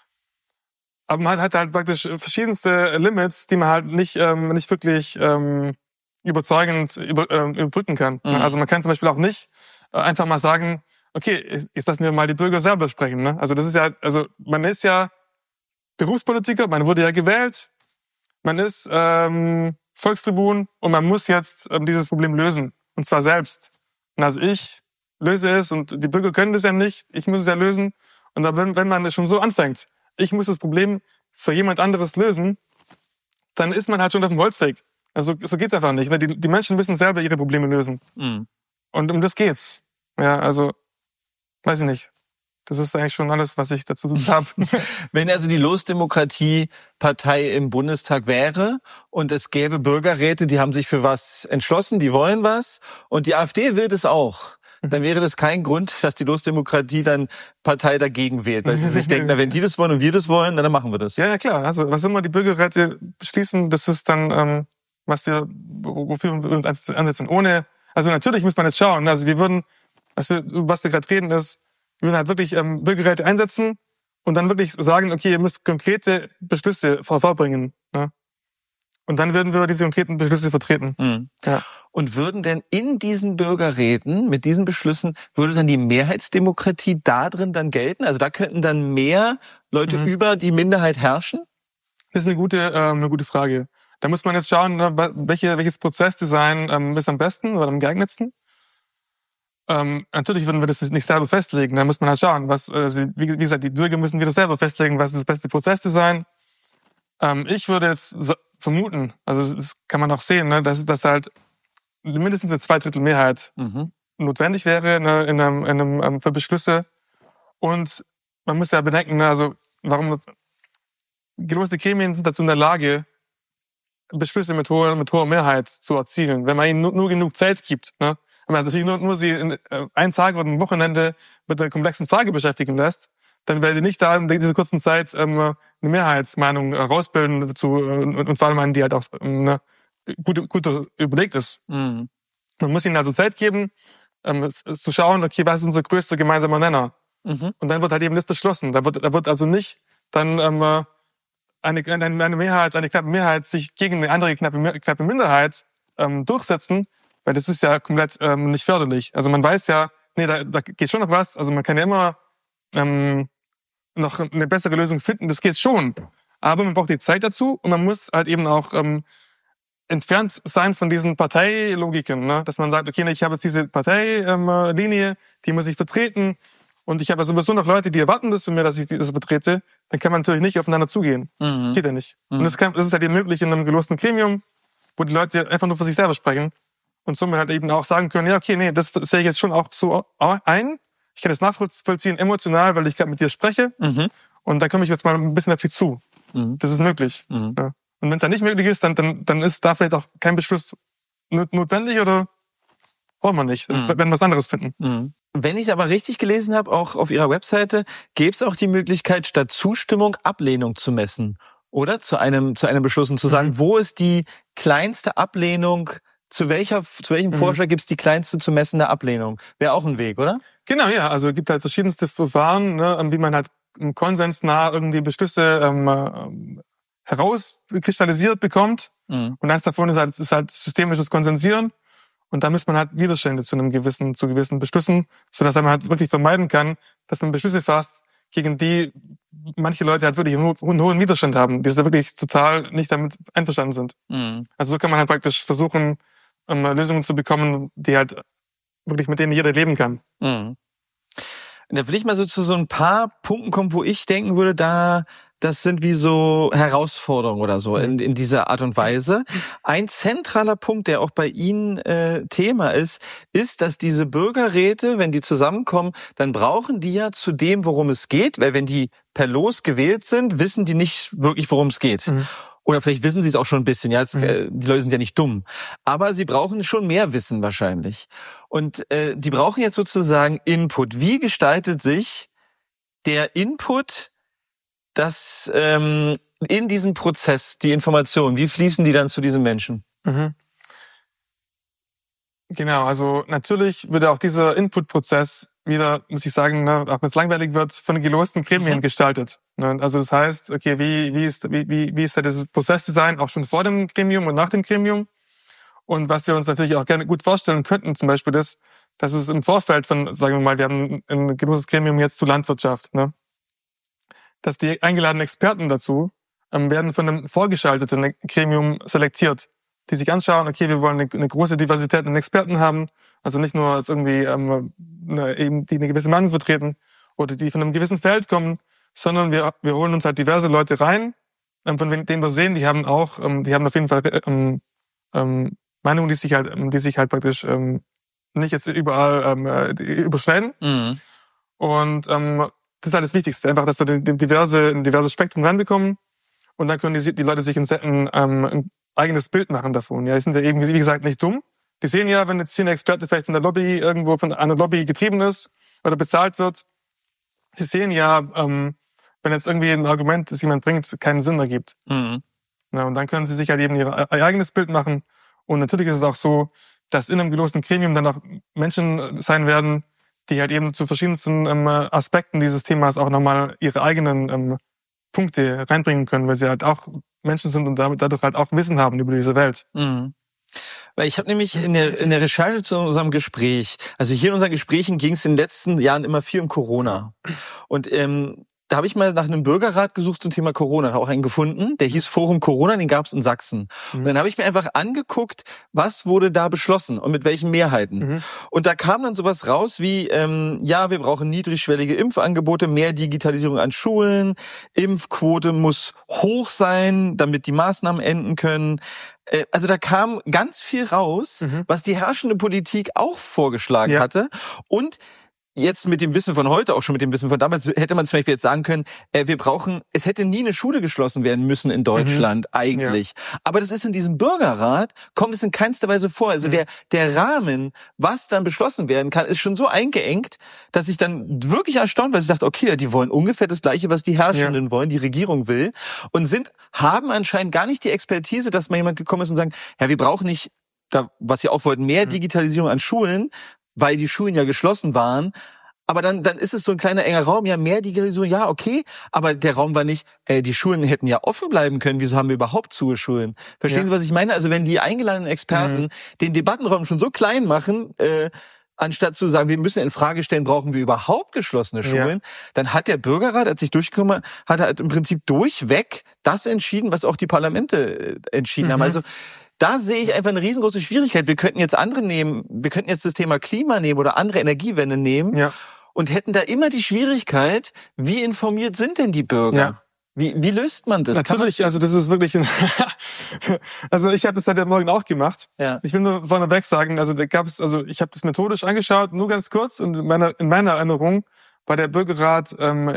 Aber man hat halt praktisch verschiedenste Limits, die man halt nicht wirklich überzeugend überbrücken kann. Also man kann zum Beispiel auch nicht einfach mal sagen, okay, jetzt lassen wir mal die Bürger selber sprechen. Ne? Also das ist ja, man ist ja Berufspolitiker, man wurde ja gewählt, man ist Volkstribun und man muss jetzt dieses Problem lösen. Und zwar selbst. Und also ich löse es und die Bürger können das ja nicht. Ich muss es ja lösen. Und dann, wenn man es schon so anfängt, ich muss das Problem für jemand anderes lösen, dann ist man halt schon auf dem Holzweg. Also so geht's einfach nicht. Die Menschen müssen selber ihre Probleme lösen. Und um das geht's. Ja, also weiß ich nicht. Das ist eigentlich schon alles, was ich dazu habe. Wenn also die Losdemokratie-Partei im Bundestag wäre und es gäbe Bürgerräte, die haben sich für was entschlossen, die wollen was und die AfD will das auch, dann wäre das kein Grund, dass die Losdemokratie dann Partei dagegen wählt, weil sie sich denken, na, wenn die das wollen und wir das wollen, dann machen wir das. Ja, klar. Also was immer die Bürgerräte beschließen, das ist dann, wofür wir uns ansetzen. Also natürlich muss man jetzt schauen. Also was wir gerade reden, ist, wir würden halt wirklich Bürgerräte einsetzen und dann wirklich sagen, okay, ihr müsst konkrete Beschlüsse vorbringen. Ne? Und dann würden wir diese konkreten Beschlüsse vertreten. Ja. Und würden denn in diesen Bürgerräten, mit diesen Beschlüssen, würde dann die Mehrheitsdemokratie da drin dann gelten? Also da könnten dann mehr Leute über die Minderheit herrschen? Das ist eine gute Frage. Da muss man jetzt schauen, ne, welches Prozessdesign ist am besten oder am geeignetsten. Natürlich würden wir das nicht selber festlegen. Da muss man halt schauen, wie gesagt, die Bürger müssen wieder selber festlegen, was ist das beste Prozessdesign. Ich würde jetzt vermuten, also das kann man auch sehen, ne, dass halt mindestens eine 2/3 Mehrheit notwendig wäre, ne, für Beschlüsse. Und man muss ja bedenken, ne, also warum geloste Gremien sind dazu in der Lage, Beschlüsse mit hoher Mehrheit zu erzielen, wenn man ihnen nur genug Zeit gibt. Ne? Wenn man natürlich nur sie in einen Tag oder ein Wochenende mit einer komplexen Frage beschäftigen lässt, dann werden die nicht da in dieser kurzen Zeit eine Mehrheitsmeinung rausbilden dazu und vor allem eine, die halt auch gut überlegt ist. Man muss ihnen also Zeit geben, zu schauen, okay, was ist unser größter gemeinsamer Nenner? Und dann wird halt eben das beschlossen. Da wird also nicht dann eine knappe Mehrheit sich gegen eine andere knappe Minderheit durchsetzen, weil das ist ja komplett nicht förderlich. Also man weiß ja, nee, da geht schon noch was. Also man kann ja immer noch eine bessere Lösung finden. Das geht schon. Aber man braucht die Zeit dazu und man muss halt eben auch entfernt sein von diesen Parteilogiken, ne? Dass man sagt, okay, ich habe jetzt diese Parteilinie, die muss ich vertreten. Und ich habe sowieso noch Leute, die erwarten das von mir, dass ich das vertrete, dann kann man natürlich nicht aufeinander zugehen. Geht ja nicht. Und das ist halt eben möglich in einem gelosten Gremium, wo die Leute einfach nur für sich selber sprechen und somit halt eben auch sagen können, ja, okay, nee, das sehe ich jetzt schon auch so ein. Ich kann das nachvollziehen emotional, weil ich gerade mit dir spreche. Und dann komme ich jetzt mal ein bisschen auf dich zu. Das ist möglich. Ja. Und wenn es dann nicht möglich ist, dann ist da vielleicht auch kein Beschluss notwendig oder braucht man nicht, wenn wir was anderes finden. Wenn ich es aber richtig gelesen habe, auch auf Ihrer Webseite, gäbe es auch die Möglichkeit, statt Zustimmung Ablehnung zu messen, oder? Zu einem Beschluss und zu sagen, wo ist die kleinste Ablehnung, zu welchem Vorschlag gibt es die kleinste zu messende Ablehnung? Wäre auch ein Weg, oder? Genau, ja. Also es gibt halt verschiedenste Verfahren, ne, wie man halt im Konsens nah irgendwie Beschlüsse herauskristallisiert bekommt. Und eins davon ist halt systemisches Konsensieren. Und da misst man halt Widerstände zu gewissen Beschlüssen, sodass man halt wirklich vermeiden kann, dass man Beschlüsse fasst, gegen die manche Leute halt wirklich einen hohen Widerstand haben, die da wirklich total nicht damit einverstanden sind. Also so kann man halt praktisch versuchen, Lösungen zu bekommen, die halt wirklich mit denen jeder leben kann. Da will ich mal zu so ein paar Punkten kommen, wo ich denken würde, das sind wie so Herausforderungen oder so in dieser Art und Weise. Ein zentraler Punkt, der auch bei Ihnen Thema ist, dass diese Bürgerräte, wenn die zusammenkommen, dann brauchen die ja zu dem, worum es geht, weil wenn die per Los gewählt sind, wissen die nicht wirklich, worum es geht. Oder vielleicht wissen sie es auch schon ein bisschen. Ja, die Leute sind ja nicht dumm. Aber sie brauchen schon mehr Wissen wahrscheinlich. Und die brauchen jetzt sozusagen Input. Wie gestaltet sich der Input, dass in diesem Prozess die Informationen, wie fließen die dann zu diesen Menschen? Genau, also natürlich würde auch dieser Input-Prozess wieder, muss ich sagen, ne, auch wenn es langweilig wird, von den gelosten Gremien gestaltet. Ne? Also das heißt, okay, wie ist da dieses Prozessdesign auch schon vor dem Gremium und nach dem Gremium? Und was wir uns natürlich auch gerne gut vorstellen könnten, zum Beispiel dass es im Vorfeld von, sagen wir mal, wir haben ein gelostes Gremium jetzt zu Landwirtschaft, ne? Dass die eingeladenen Experten dazu werden von einem vorgeschalteten Gremium selektiert, die sich anschauen, okay, wir wollen eine große Diversität an Experten haben, also nicht nur als irgendwie eben die eine gewisse Meinung vertreten oder die von einem gewissen Feld kommen, sondern wir holen uns halt diverse Leute rein, von denen wir sehen, die haben auf jeden Fall Meinungen, die sich halt praktisch nicht jetzt überall überschneiden. Und das ist halt das Wichtigste, einfach, dass wir ein diverses Spektrum reinbekommen und dann können die Leute sich ein eigenes Bild machen davon. Ja, die sind ja eben, wie gesagt, nicht dumm. Die sehen ja, wenn jetzt hier ein Experte vielleicht von der Lobby irgendwo von einer Lobby getrieben ist oder bezahlt wird, sie sehen ja, wenn jetzt irgendwie ein Argument, das jemand bringt, keinen Sinn ergibt. Ja, und dann können sie sich halt eben ihr eigenes Bild machen. Und natürlich ist es auch so, dass in einem gelosten Gremium dann auch Menschen sein werden, die halt eben zu verschiedensten Aspekten dieses Themas auch nochmal ihre eigenen Punkte reinbringen können, weil sie halt auch Menschen sind und dadurch halt auch Wissen haben über diese Welt. Weil ich habe nämlich in der Recherche zu unserem Gespräch, also hier in unseren Gesprächen ging es in den letzten Jahren immer viel um Corona. Und da habe ich mal nach einem Bürgerrat gesucht zum Thema Corona, habe auch einen gefunden, der hieß Forum Corona, den gab es in Sachsen. Und dann habe ich mir einfach angeguckt, was wurde da beschlossen und mit welchen Mehrheiten. Und da kam dann sowas raus wie, wir brauchen niedrigschwellige Impfangebote, mehr Digitalisierung an Schulen, Impfquote muss hoch sein, damit die Maßnahmen enden können. Also da kam ganz viel raus, was die herrschende Politik auch vorgeschlagen hatte. Und jetzt mit dem Wissen von heute, auch schon mit dem Wissen von damals, hätte man zum Beispiel jetzt sagen können, es hätte nie eine Schule geschlossen werden müssen in Deutschland eigentlich. Ja. Aber das ist in diesem Bürgerrat, kommt es in keinster Weise vor. Also der Rahmen, was dann beschlossen werden kann, ist schon so eingeengt, dass ich dann wirklich erstaunt war. Ich dachte, okay, die wollen ungefähr das Gleiche, was die Herrschenden wollen, die Regierung will. Und haben anscheinend gar nicht die Expertise, dass mal jemand gekommen ist und sagen, ja, wir brauchen nicht, was sie auch wollten, mehr Digitalisierung an Schulen, weil die Schulen ja geschlossen waren. Aber dann ist es so ein kleiner enger Raum, ja, mehr Digitalisierung, ja, okay. Aber der Raum war nicht, die Schulen hätten ja offen bleiben können. Wieso haben wir überhaupt Schulen? Verstehen Sie, was ich meine? Also wenn die eingeladenen Experten den Debattenraum schon so klein machen, anstatt zu sagen, wir müssen in Frage stellen, brauchen wir überhaupt geschlossene Schulen, dann hat der Bürgerrat, als sich durchgekommen hat er halt im Prinzip durchweg das entschieden, was auch die Parlamente entschieden haben. Also da sehe ich einfach eine riesengroße Schwierigkeit. Wir könnten jetzt andere nehmen, wir könnten jetzt das Thema Klima nehmen oder andere Energiewende nehmen und hätten da immer die Schwierigkeit, wie informiert sind denn die Bürger? Ja. Wie löst man das? Natürlich, also das ist wirklich also ich habe das heute Morgen auch gemacht. Ja. Ich will nur vorneweg sagen, also ich habe das methodisch angeschaut, nur ganz kurz, und in meiner Erinnerung war der Bürgerrat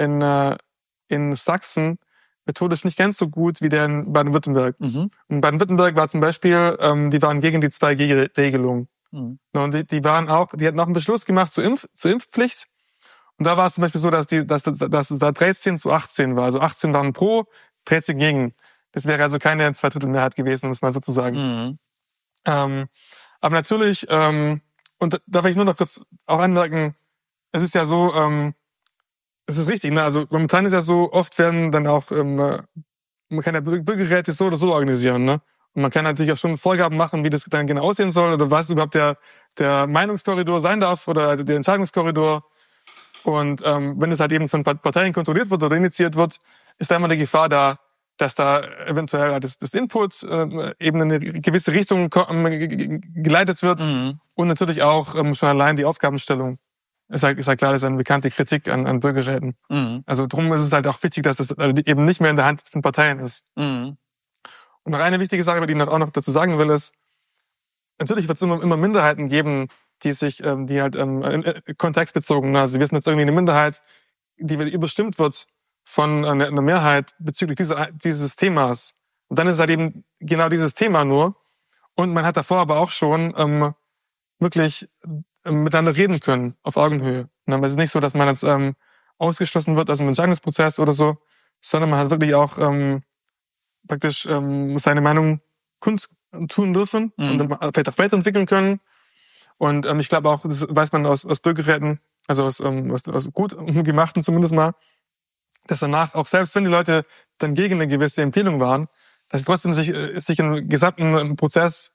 in Sachsen methodisch nicht ganz so gut wie der in Baden-Württemberg. In Baden-Württemberg war zum Beispiel, die waren gegen die 2G-Regelung. Und die hatten auch einen Beschluss gemacht zur Impfpflicht. Und da war es zum Beispiel so, dass es da 13:18 war. Also 18 waren pro, 13 gegen. Das wäre also keine 2/3 Gewesen, um es mal so zu sagen. Aber natürlich, und da will ich nur noch kurz auch anmerken, es ist ja so, es ist richtig, ne? Also momentan ist ja so, oft werden dann auch, man kann ja Bürgerräte so oder so organisieren, ne? Und man kann natürlich auch schon Vorgaben machen, wie das dann genau aussehen soll oder was überhaupt der Meinungskorridor sein darf oder der Entscheidungskorridor. Und wenn es halt eben von Parteien kontrolliert wird oder initiiert wird, ist da immer die Gefahr da, dass da eventuell das Input eben in eine gewisse Richtung geleitet wird und natürlich auch schon allein die Aufgabenstellung. Ist halt klar, das ist eine bekannte Kritik an Bürgerräten. Also drum ist es halt auch wichtig, dass das eben nicht mehr in der Hand von Parteien ist. Und noch eine wichtige Sache, die ich auch noch dazu sagen will, ist, natürlich wird es immer Minderheiten geben, die halt kontextbezogen, also Sie wissen jetzt irgendwie eine Minderheit, die überstimmt wird von einer Mehrheit bezüglich dieses Themas. Und dann ist es halt eben genau dieses Thema nur. Und man hat davor aber auch schon wirklich miteinander reden können, auf Augenhöhe. Es ist nicht so, dass man jetzt ausgeschlossen wird aus dem Entscheidungsprozess oder so, sondern man hat wirklich auch praktisch seine Meinung kundtun dürfen und dann vielleicht auch weiterentwickeln können. Und ich glaube auch, das weiß man aus Bürgerräten, also aus gut gemachten zumindest mal, dass danach auch, selbst wenn die Leute dann gegen eine gewisse Empfehlung waren, dass sie trotzdem sich im gesamten Prozess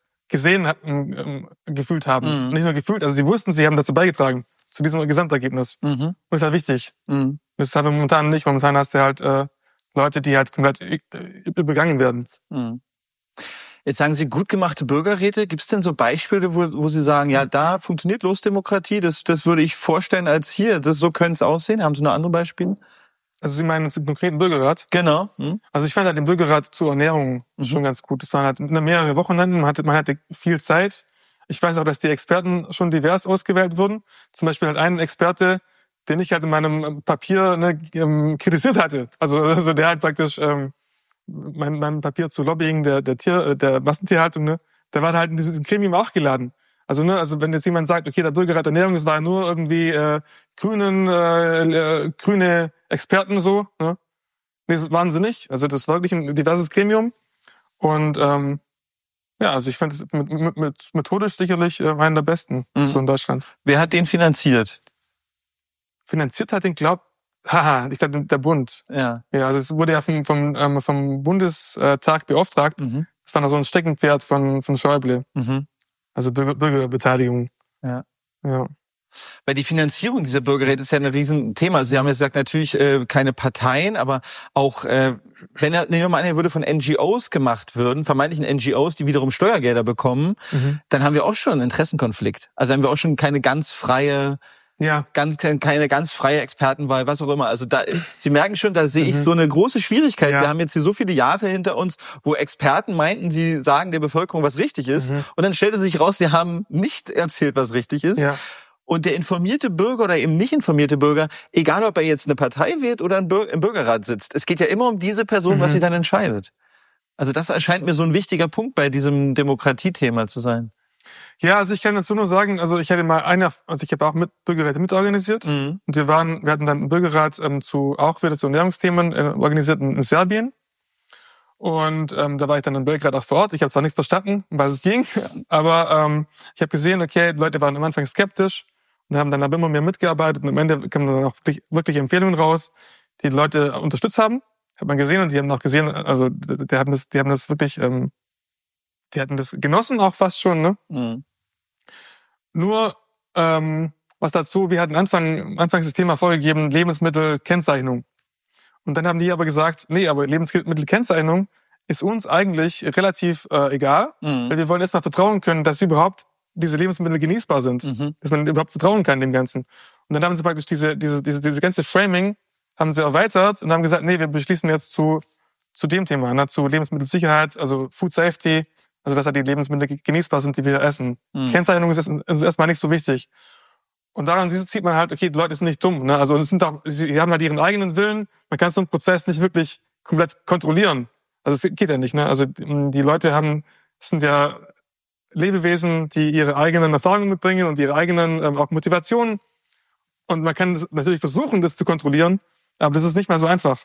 gefühlt haben. Nicht nur gefühlt, also sie wussten, sie haben dazu beigetragen, zu diesem Gesamtergebnis. Und das ist halt wichtig. Das haben wir momentan nicht. Momentan hast du halt Leute, die halt komplett übergangen werden. Jetzt sagen Sie, gut gemachte Bürgerräte. Gibt es denn so Beispiele, wo Sie sagen, ja, da funktioniert Losdemokratie, das würde ich vorstellen als hier, so könnte es aussehen? Haben Sie noch andere Beispiele? Also Sie meinen jetzt einen konkreten Bürgerrat? Genau. Also ich fand halt den Bürgerrat zur Ernährung schon ganz gut. Das waren halt mehrere Wochenenden, man hatte viel Zeit. Ich weiß auch, dass die Experten schon divers ausgewählt wurden. Zum Beispiel halt einen Experte, den ich halt in meinem Papier kritisiert hatte. Also der halt praktisch mein Papier zu Lobbying der Massentierhaltung, ne, der war halt in diesem Gremium auch geladen. Also also wenn jetzt jemand sagt, okay, der Bürgerrat Ernährung, das war ja nur irgendwie grüne Experten so, ne? Nee, das waren sie nicht. Also das war wirklich ein diverses Gremium. Und also ich fand es mit methodisch sicherlich einen der besten so in Deutschland. Wer hat den finanziert? Finanziert hat den, ich glaube, der Bund. Ja, also es wurde ja vom Bundestag beauftragt. Das war noch so ein Steckenpferd von Schäuble. Also Bürgerbeteiligung. Ja. Weil die Finanzierung dieser Bürgerräte ist ja ein Riesenthema. Also Sie haben ja gesagt, natürlich keine Parteien, aber auch, nehmen wir mal an, er würde von NGOs gemacht würden, vermeintlichen NGOs, die wiederum Steuergelder bekommen, dann haben wir auch schon einen Interessenkonflikt. Also haben wir auch schon keine ganz freie Expertenwahl, was auch immer. Also da, Sie merken schon, da sehe ich so eine große Schwierigkeit. Ja. Wir haben jetzt hier so viele Jahre hinter uns, wo Experten meinten, sie sagen der Bevölkerung, was richtig ist. Und dann stellte sich raus, sie haben nicht erzählt, was richtig ist. Ja. Und der informierte Bürger oder eben nicht informierte Bürger, egal ob er jetzt eine Partei wählt oder im Bürgerrat sitzt, es geht ja immer um diese Person, was sie dann entscheidet. Also das erscheint mir so ein wichtiger Punkt bei diesem Demokratiethema zu sein. Ja, also ich kann dazu nur sagen, also ich habe auch Bürgerräte mitorganisiert und wir hatten dann einen Bürgerrat auch wieder zu Ernährungsthemen organisiert in Serbien und da war ich dann im Bürgerrat auch vor Ort. Ich habe zwar nichts verstanden, um was es ging, aber ich habe gesehen, okay, die Leute waren am Anfang skeptisch und haben dann aber immer mehr mitgearbeitet und am Ende kamen dann auch wirklich Empfehlungen raus, die Leute unterstützt haben. Hat man gesehen und die haben auch gesehen, also die haben das wirklich die hatten das genossen auch fast schon, ne? Nur, was dazu, wir hatten anfangs das Thema vorgegeben, Lebensmittelkennzeichnung. Und dann haben die aber gesagt, nee, aber Lebensmittelkennzeichnung ist uns eigentlich relativ egal, weil wir wollen erstmal vertrauen können, dass überhaupt diese Lebensmittel genießbar sind, dass man überhaupt vertrauen kann dem Ganzen. Und dann haben sie praktisch diese ganze Framing haben sie erweitert und haben gesagt, nee, wir beschließen jetzt zu dem Thema, ne, zu Lebensmittelsicherheit, also Food Safety, also dass halt die Lebensmittel genießbar sind, die wir essen. Kennzeichnung ist erstmal nicht so wichtig. Und daran sieht man halt, okay, die Leute sind nicht dumm, ne? Also sie haben halt ihren eigenen Willen, man kann so einen Prozess nicht wirklich komplett kontrollieren. Also es geht ja nicht, ne? Also die Leute sind ja Lebewesen, die ihre eigenen Erfahrungen mitbringen und ihre eigenen auch Motivationen. Und man kann natürlich versuchen, das zu kontrollieren, aber das ist nicht mal so einfach.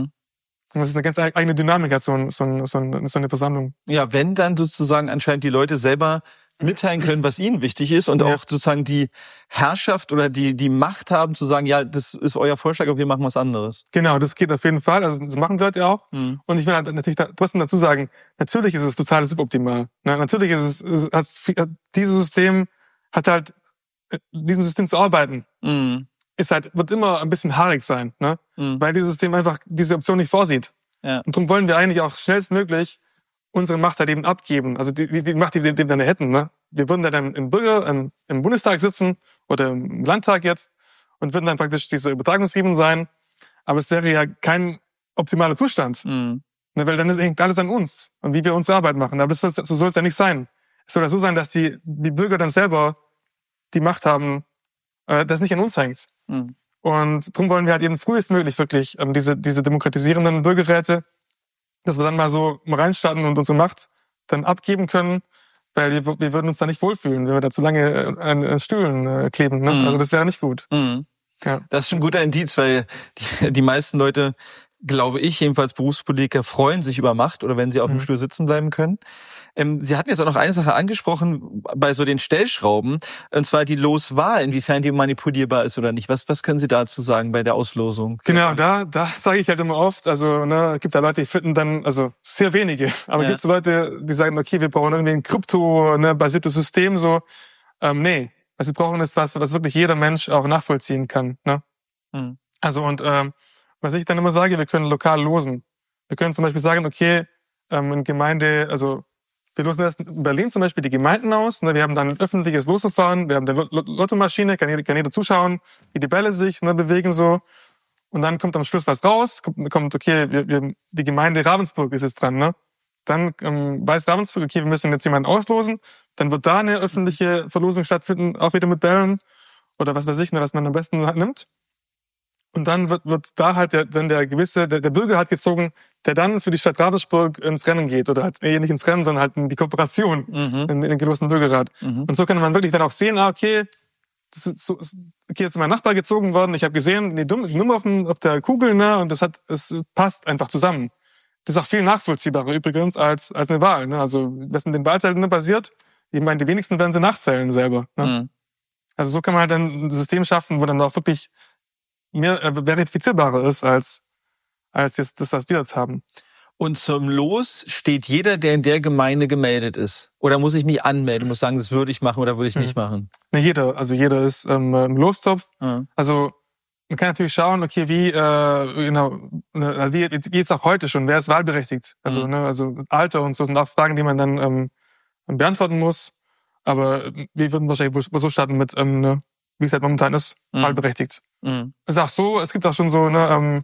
Das ist eine ganz eigene Dynamik, hat so eine Versammlung. Ja, wenn dann sozusagen anscheinend die Leute selber mitteilen können, was ihnen wichtig ist und auch sozusagen die Herrschaft oder die Macht haben zu sagen, ja, das ist euer Vorschlag und wir machen was anderes. Genau, das geht auf jeden Fall. Also das machen die Leute auch. Und ich will halt natürlich trotzdem dazu sagen, natürlich ist es total suboptimal. Ne? Natürlich dieses System hat halt, diesem System zu arbeiten, wird immer ein bisschen haarig sein, ne? Weil dieses System einfach diese Option nicht vorsieht. Ja. Und darum wollen wir eigentlich auch schnellstmöglich unsere Macht halt eben abgeben. Also die Macht, die wir dann hätten, ne? Wir würden dann im Bundestag sitzen oder im Landtag jetzt und würden dann praktisch diese Übertragungsebene sein. Aber es wäre ja kein optimaler Zustand. Ne? Weil dann hängt alles an uns und wie wir unsere Arbeit machen. Aber so soll es ja nicht sein. Es soll ja so sein, dass die Bürger dann selber die Macht haben, das nicht an uns hängt. Und darum wollen wir halt eben frühestmöglich wirklich diese demokratisierenden Bürgerräte, dass wir dann mal reinstarten und unsere Macht dann abgeben können, weil wir würden uns da nicht wohlfühlen, wenn wir da zu lange an Stühlen kleben. Ne? Also das wäre nicht gut. Ja. Das ist schon ein guter Indiz, weil die meisten Leute, glaube ich, jedenfalls Berufspolitiker, freuen sich über Macht oder wenn sie auf dem Stuhl sitzen bleiben können. Sie hatten jetzt auch noch eine Sache angesprochen bei so den Stellschrauben, und zwar die Loswahl, inwiefern die manipulierbar ist oder nicht. Was können Sie dazu sagen bei der Auslosung? Genau, da sage ich halt immer oft, also es gibt da Leute, die finden dann, also sehr wenige, aber gibt es Leute, die sagen, okay, wir brauchen irgendwie ein krypto-basiertes System, nee, was wir brauchen ist was wirklich jeder Mensch auch nachvollziehen kann. Ne? Also und was ich dann immer sage, wir können lokal losen. Wir können zum Beispiel sagen, okay, in Gemeinde, also wir losen erst in Berlin zum Beispiel die Gemeinden aus. Ne? Wir haben dann ein öffentliches Losverfahren, wir haben eine Lottomaschine, kann jeder zuschauen, wie die Bälle sich bewegen so. Und dann kommt am Schluss was raus, kommt okay, die Gemeinde Ravensburg ist jetzt dran. Ne? Dann weiß Ravensburg, okay, wir müssen jetzt jemanden auslosen. Dann wird da eine öffentliche Verlosung stattfinden, auch wieder mit Bällen oder was weiß ich, was man am besten nimmt. Und dann wird da halt der Bürger halt gezogen, der dann für die Stadt Ravensburg ins Rennen geht oder halt nicht ins Rennen, sondern halt in die Kooperation in den gelosten Bürgerrat. Und so kann man wirklich dann auch sehen, okay, jetzt ist mein Nachbar gezogen worden, ich habe gesehen, die Nummer auf der Kugel, ne, und es passt einfach zusammen. Das ist auch viel nachvollziehbarer übrigens als eine Wahl. Ne? Also was mit den Wahlzetteln passiert, ich meine, die wenigsten werden sie nachzählen selber. Ne? Also so kann man halt ein System schaffen, wo dann auch wirklich mehr verifizierbarer ist als jetzt das, was wir jetzt haben. Und zum Los steht jeder, der in der Gemeinde gemeldet ist. Oder muss ich mich anmelden? Muss sagen, das würde ich machen oder würde ich nicht machen? Ne, jeder ist im Lostopf. Mhm. Also man kann natürlich schauen, okay, wie jetzt auch heute schon, wer ist wahlberechtigt? Also, also Alter und so sind auch Fragen, die man dann beantworten muss. Aber wir würden wahrscheinlich so starten mit, wie es halt momentan ist, wahlberechtigt. Es ist auch so, es gibt auch schon so, genau,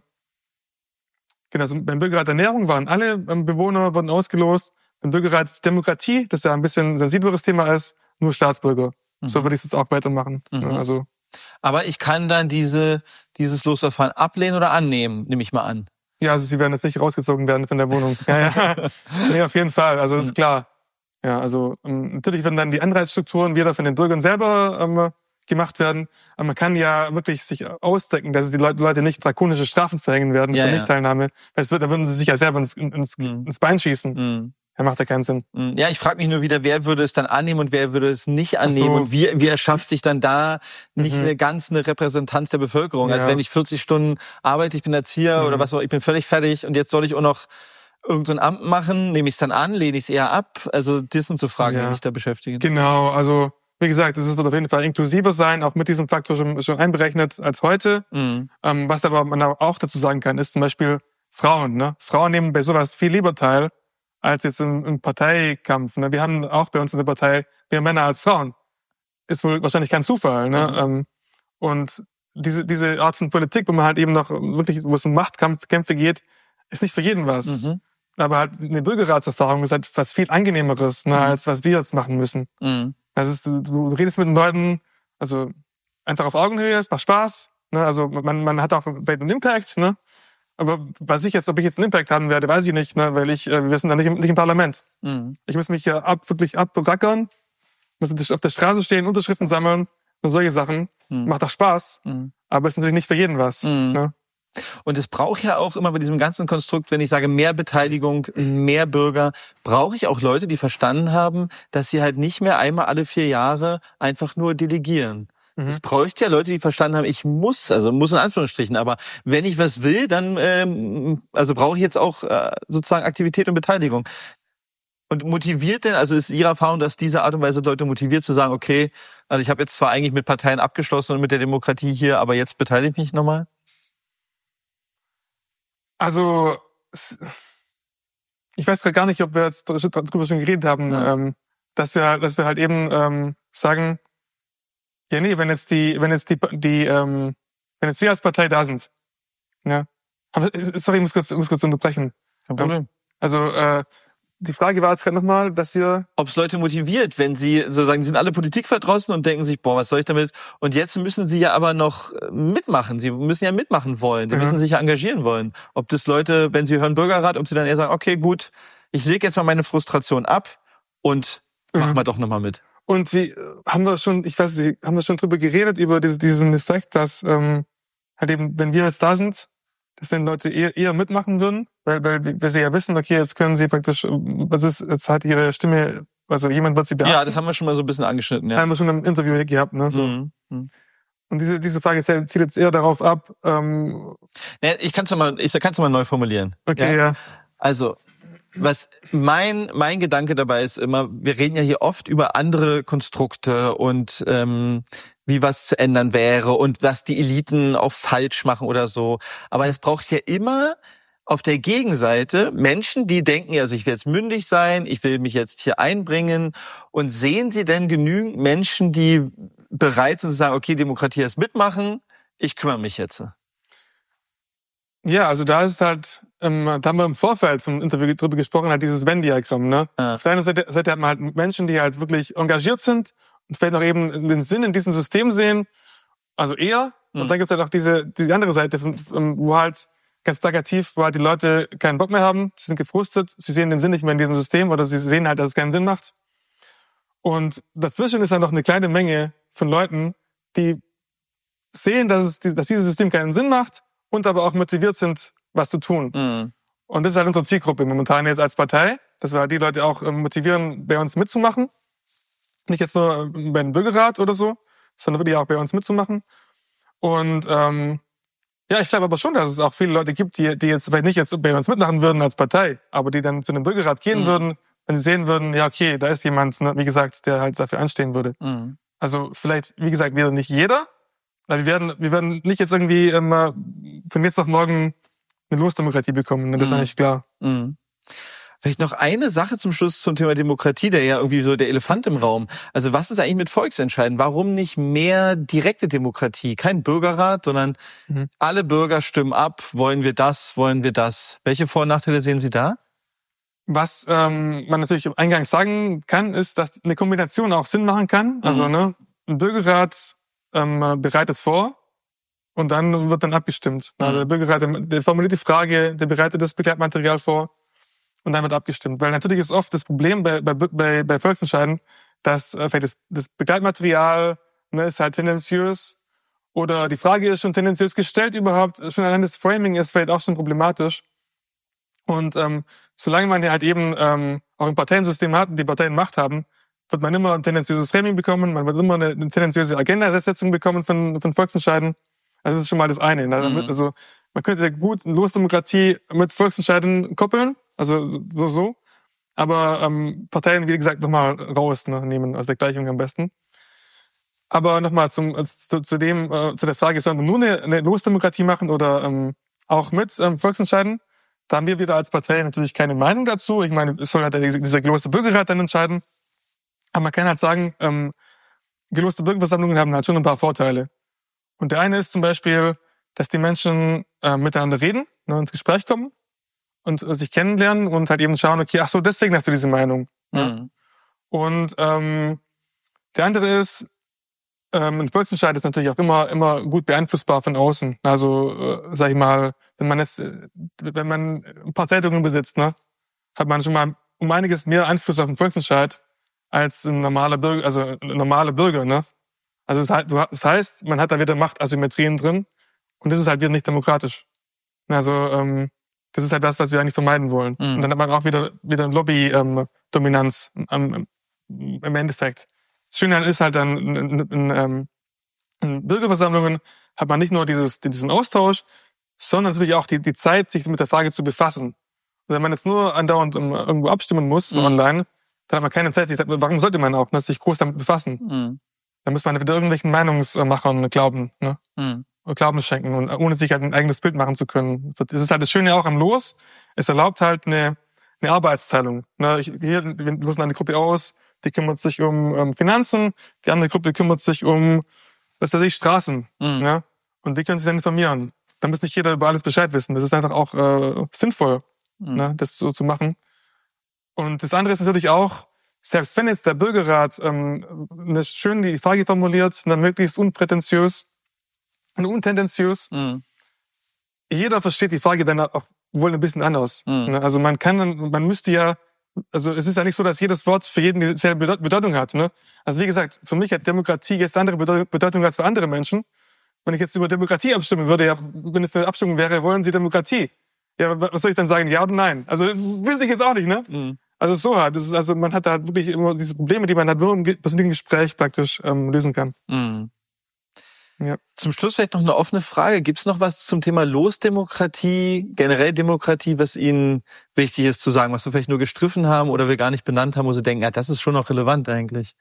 also beim Bürgerrat Ernährung waren alle Bewohner, wurden ausgelost. Beim Bürgerrat Demokratie, das ja ein bisschen ein sensibleres Thema ist, nur Staatsbürger. So würde ich es jetzt auch weitermachen. Also. Aber ich kann dann dieses Losverfahren ablehnen oder annehmen, nehme ich mal an. Ja, also sie werden jetzt nicht rausgezogen werden von der Wohnung. Ja. Nee, auf jeden Fall, also das ist klar. Ja, also natürlich werden dann die Anreizstrukturen wieder von den Bürgern selber gemacht werden. Aber man kann ja wirklich sich ausdecken, dass die Leute nicht drakonische Strafen verhängen werden für Nichtteilnahme. Weil da würden sie sich ja selber ins Bein schießen. Ja, macht ja keinen Sinn. Ja, ich frage mich nur wieder, wer würde es dann annehmen und wer würde es nicht annehmen und wie erschafft sich dann da nicht eine Repräsentanz der Bevölkerung? Ja. Also wenn ich 40 Stunden arbeite, ich bin Erzieher oder was auch, ich bin völlig fertig und jetzt soll ich auch noch irgend so ein Amt machen, nehme ich es dann an, lehne ich es eher ab? Also das sind so Fragen, die mich da beschäftigen. Genau, also wie gesagt, es ist auf jeden Fall inklusiver sein, auch mit diesem Faktor schon einberechnet als heute. Was aber man auch dazu sagen kann, ist zum Beispiel Frauen. Ne? Frauen nehmen bei sowas viel lieber teil, als jetzt im Parteikampf. Ne? Wir haben auch bei uns in der Partei mehr Männer als Frauen. Ist wohl wahrscheinlich kein Zufall. Ne? Und diese Art von Politik, wo man halt eben noch wirklich, wo es um Machtkämpfe geht, ist nicht für jeden was. Aber halt eine Bürgerratserfahrung ist halt was viel Angenehmeres, ne, als was wir jetzt machen müssen. Also du redest mit den Leuten, also einfach auf Augenhöhe, es macht Spaß. Ne? Also man hat auch vielleicht einen Impact, ne? Aber ob ich jetzt einen Impact haben werde, weiß ich nicht, ne? Weil wir sind da nicht im Parlament. Ich muss mich ja wirklich abrackern, muss auf der Straße stehen, Unterschriften sammeln und solche Sachen. Macht auch Spaß, aber ist natürlich nicht für jeden was. Ne? Und es braucht ja auch immer bei diesem ganzen Konstrukt, wenn ich sage mehr Beteiligung, mehr Bürger, brauche ich auch Leute, die verstanden haben, dass sie halt nicht mehr einmal alle 4 Jahre einfach nur delegieren. Es bräuchte ja Leute, die verstanden haben, muss in Anführungsstrichen, aber wenn ich was will, dann brauche ich jetzt auch sozusagen Aktivität und Beteiligung. Und motiviert denn, also ist Ihre Erfahrung, dass diese Art und Weise Leute motiviert zu sagen, okay, also ich habe jetzt zwar eigentlich mit Parteien abgeschlossen und mit der Demokratie hier, aber jetzt beteilige ich mich nochmal? Also, ich weiß gerade gar nicht, ob wir jetzt darüber schon geredet haben, dass wir halt eben sagen, ja nee, wenn jetzt wir als Partei da sind, ja. Aber sorry, ich muss kurz unterbrechen. Kein Problem. Also die Frage war jetzt gerade nochmal, dass wir... Ob es Leute motiviert, wenn sie sozusagen, sie sind alle politikverdrossen und denken sich, was soll ich damit? Und jetzt müssen sie ja aber noch mitmachen. Sie müssen ja mitmachen wollen. Sie müssen sich ja engagieren wollen. Ob das Leute, wenn sie hören Bürgerrat, ob sie dann eher sagen, okay, gut, ich lege jetzt mal meine Frustration ab und mach mal doch nochmal mit. Und haben wir schon drüber geredet, über diesen Effekt, dass halt eben, wenn wir jetzt da sind, dass dann Leute eher mitmachen würden, weil sie ja wissen, okay, jetzt können sie praktisch, jetzt hat ihre Stimme, also jemand wird sie beachten. Ja, das haben wir schon mal so ein bisschen angeschnitten, ja. Haben wir schon im Interview gehabt, ne, so. Und diese Frage zielt jetzt eher darauf ab, ich kann's mal neu formulieren. Okay, ja. Also, was mein Gedanke dabei ist immer, wir reden ja hier oft über andere Konstrukte und wie was zu ändern wäre und was die Eliten auch falsch machen oder so. Aber es braucht ja immer auf der Gegenseite Menschen, die denken, also ich will jetzt mündig sein, ich will mich jetzt hier einbringen. Und sehen Sie denn genügend Menschen, die bereit sind zu sagen, okay, Demokratie ist mitmachen, ich kümmere mich jetzt? Ja, also da ist halt, da haben wir im Vorfeld vom Interview drüber gesprochen, halt dieses Venn-Diagramm, ne? Auf der einen Seite hat man halt Menschen, die halt wirklich engagiert sind und vielleicht auch eben den Sinn in diesem System sehen, also eher. Und dann gibt's halt auch diese andere Seite, wo halt ganz plakativ, wo halt die Leute keinen Bock mehr haben, sie sind gefrustet, sie sehen den Sinn nicht mehr in diesem System oder sie sehen halt, dass es keinen Sinn macht. Und dazwischen ist dann noch eine kleine Menge von Leuten, die sehen, dass dieses System keinen Sinn macht und aber auch motiviert sind, was zu tun. Und das ist halt unsere Zielgruppe momentan jetzt als Partei, dass wir halt die Leute auch motivieren, bei uns mitzumachen. Nicht jetzt nur beim Bürgerrat oder so, sondern wirklich auch bei uns mitzumachen. Und Ja, ich glaube aber schon, dass es auch viele Leute gibt, die jetzt vielleicht nicht jetzt bei uns mitmachen würden als Partei, aber die dann zu einem Bürgerrat gehen würden, wenn sie sehen würden, ja okay, da ist jemand, ne, wie gesagt, der halt dafür anstehen würde. Also vielleicht, wie gesagt, wieder nicht jeder, weil wir werden nicht jetzt irgendwie von jetzt auf morgen eine Losdemokratie bekommen, ne? Das ist eigentlich klar. Vielleicht noch eine Sache zum Schluss zum Thema Demokratie, der ja irgendwie so der Elefant im Raum. Also was ist eigentlich mit Volksentscheiden? Warum nicht mehr direkte Demokratie? Kein Bürgerrat, sondern alle Bürger stimmen ab. Wollen wir das? Wollen wir das? Welche Vor- und Nachteile sehen Sie da? Was man natürlich eingangs sagen kann, ist, dass eine Kombination auch Sinn machen kann. Also ne, ein Bürgerrat bereitet vor und dann wird dann abgestimmt. Also der Bürgerrat, der formuliert die Frage, der bereitet das Begleitmaterial vor. Und dann wird abgestimmt. Weil natürlich ist oft das Problem bei Volksentscheiden, dass vielleicht das Begleitmaterial ist halt tendenziös oder die Frage ist schon tendenziös gestellt überhaupt. Schon allein das Framing ist vielleicht auch schon problematisch. Und solange man halt eben auch ein Parteiensystem hat und die Parteien Macht haben, wird man immer ein tendenziöses Framing bekommen, man wird immer eine tendenziöse Agenda-Setzung bekommen von Volksentscheiden. Also das ist schon mal das eine. Also man könnte gut eine Losdemokratie mit Volksentscheiden koppeln, also so. Aber Parteien, wie gesagt, nochmal rausnehmen aus der Gleichung am besten. Aber nochmal zu der Frage, sollen wir nur eine Losdemokratie machen oder auch mit Volksentscheiden? Da haben wir wieder als Partei natürlich keine Meinung dazu. Ich meine, es soll halt dieser geloste Bürgerrat dann entscheiden. Aber man kann halt sagen, geloste Bürgerversammlungen haben halt schon ein paar Vorteile. Und der eine ist zum Beispiel, dass die Menschen miteinander reden, ins Gespräch kommen und sich kennenlernen und halt eben schauen, okay, ach so, deswegen hast du diese Meinung. Ja. Und der andere ist, ein Volksentscheid ist natürlich auch immer gut beeinflussbar von außen. Also, sag ich mal, wenn man ein paar Zeitungen besitzt, ne, hat man schon mal um einiges mehr Einfluss auf den Volksentscheid als ein normaler Bürger, ne. Also das heißt, man hat da wieder Machtasymmetrien drin und das ist halt wieder nicht demokratisch. Also das ist halt das, was wir eigentlich vermeiden wollen. Und dann hat man auch wieder Lobby-Dominanz im Endeffekt. Das Schöne ist halt dann in Bürgerversammlungen hat man nicht nur diesen Austausch, sondern natürlich auch die Zeit, sich mit der Frage zu befassen. Und wenn man jetzt nur andauernd irgendwo abstimmen muss, online, dann hat man keine Zeit. Warum sollte man auch sich groß damit befassen? Dann muss man wieder irgendwelchen Meinungsmachern glauben, ne? Glauben schenken und ohne sich halt ein eigenes Bild machen zu können. Das ist halt das Schöne auch am Los. Es erlaubt halt eine Arbeitsteilung. Ne? Wir lösen eine Gruppe aus, die kümmert sich um Finanzen, die andere Gruppe kümmert sich um, Straßen. Ne? Und die können sich dann informieren. Da muss nicht jeder über alles Bescheid wissen. Das ist einfach auch sinnvoll, ne? Das so zu machen. Und das andere ist natürlich auch, selbst wenn jetzt der Bürgerrat schön die Frage formuliert, möglichst unprätentiös und untendenziös, jeder versteht die Frage dann auch wohl ein bisschen anders. Also man müsste ja, also es ist ja nicht so, dass jedes Wort für jeden dieselbe Bedeutung hat. Ne? Also wie gesagt, für mich hat Demokratie jetzt eine andere Bedeutung als für andere Menschen. Wenn ich jetzt über Demokratie abstimmen würde, ja, wenn es eine Abstimmung wäre, wollen Sie Demokratie? Ja, was soll ich dann sagen, ja oder nein? Also wüsste ich jetzt auch nicht, ne? Also so halt. Das ist, also man hat da halt wirklich immer diese Probleme, die man halt nur im persönlichen Gespräch praktisch lösen kann. Ja. Zum Schluss vielleicht noch eine offene Frage. Gibt es noch was zum Thema Losdemokratie, generell Demokratie, was Ihnen wichtig ist zu sagen, was wir vielleicht nur gestriffen haben oder wir gar nicht benannt haben, wo Sie denken, ja, das ist schon noch relevant eigentlich?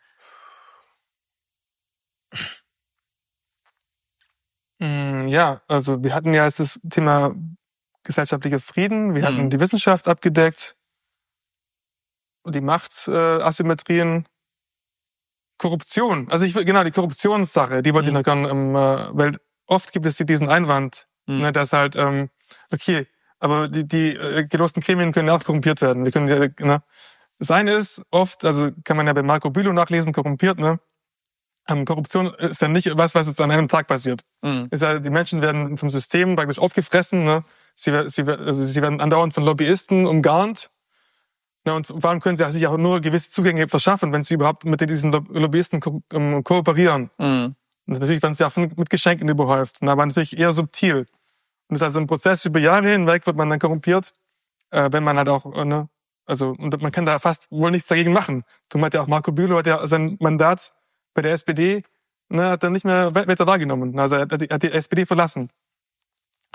Ja, also wir hatten ja jetzt das Thema gesellschaftlicher Frieden, wir hatten die Wissenschaft abgedeckt, die Machtasymmetrien, Korruption. Also die Korruptionssache, die wollte ich noch gerne, weil oft gibt es diesen Einwand, ne, dass halt, okay, aber die gelosten Gremien können ja auch korrumpiert werden. Wir können ja, ne. Das eine ist oft, also kann man ja bei Marco Bülow nachlesen, korrumpiert, ne. Korruption ist ja nicht was jetzt an einem Tag passiert. Ist ja, die Menschen werden vom System praktisch aufgefressen, ne. Sie werden andauernd von Lobbyisten umgarnt. Ja, und vor allem können sie sich auch nur gewisse Zugänge verschaffen, wenn sie überhaupt mit diesen Lobbyisten kooperieren. Und natürlich werden sie auch mit Geschenken überhäuft, aber natürlich eher subtil. Und das ist also ein Prozess über Jahre hinweg, wird man dann korrumpiert, wenn man halt auch, ne, also, und man kann da fast wohl nichts dagegen machen. Darum hat ja auch Marco Bülow hat ja sein Mandat bei der SPD, ne, hat er nicht mehr weiter wahrgenommen. Also er hat die SPD verlassen.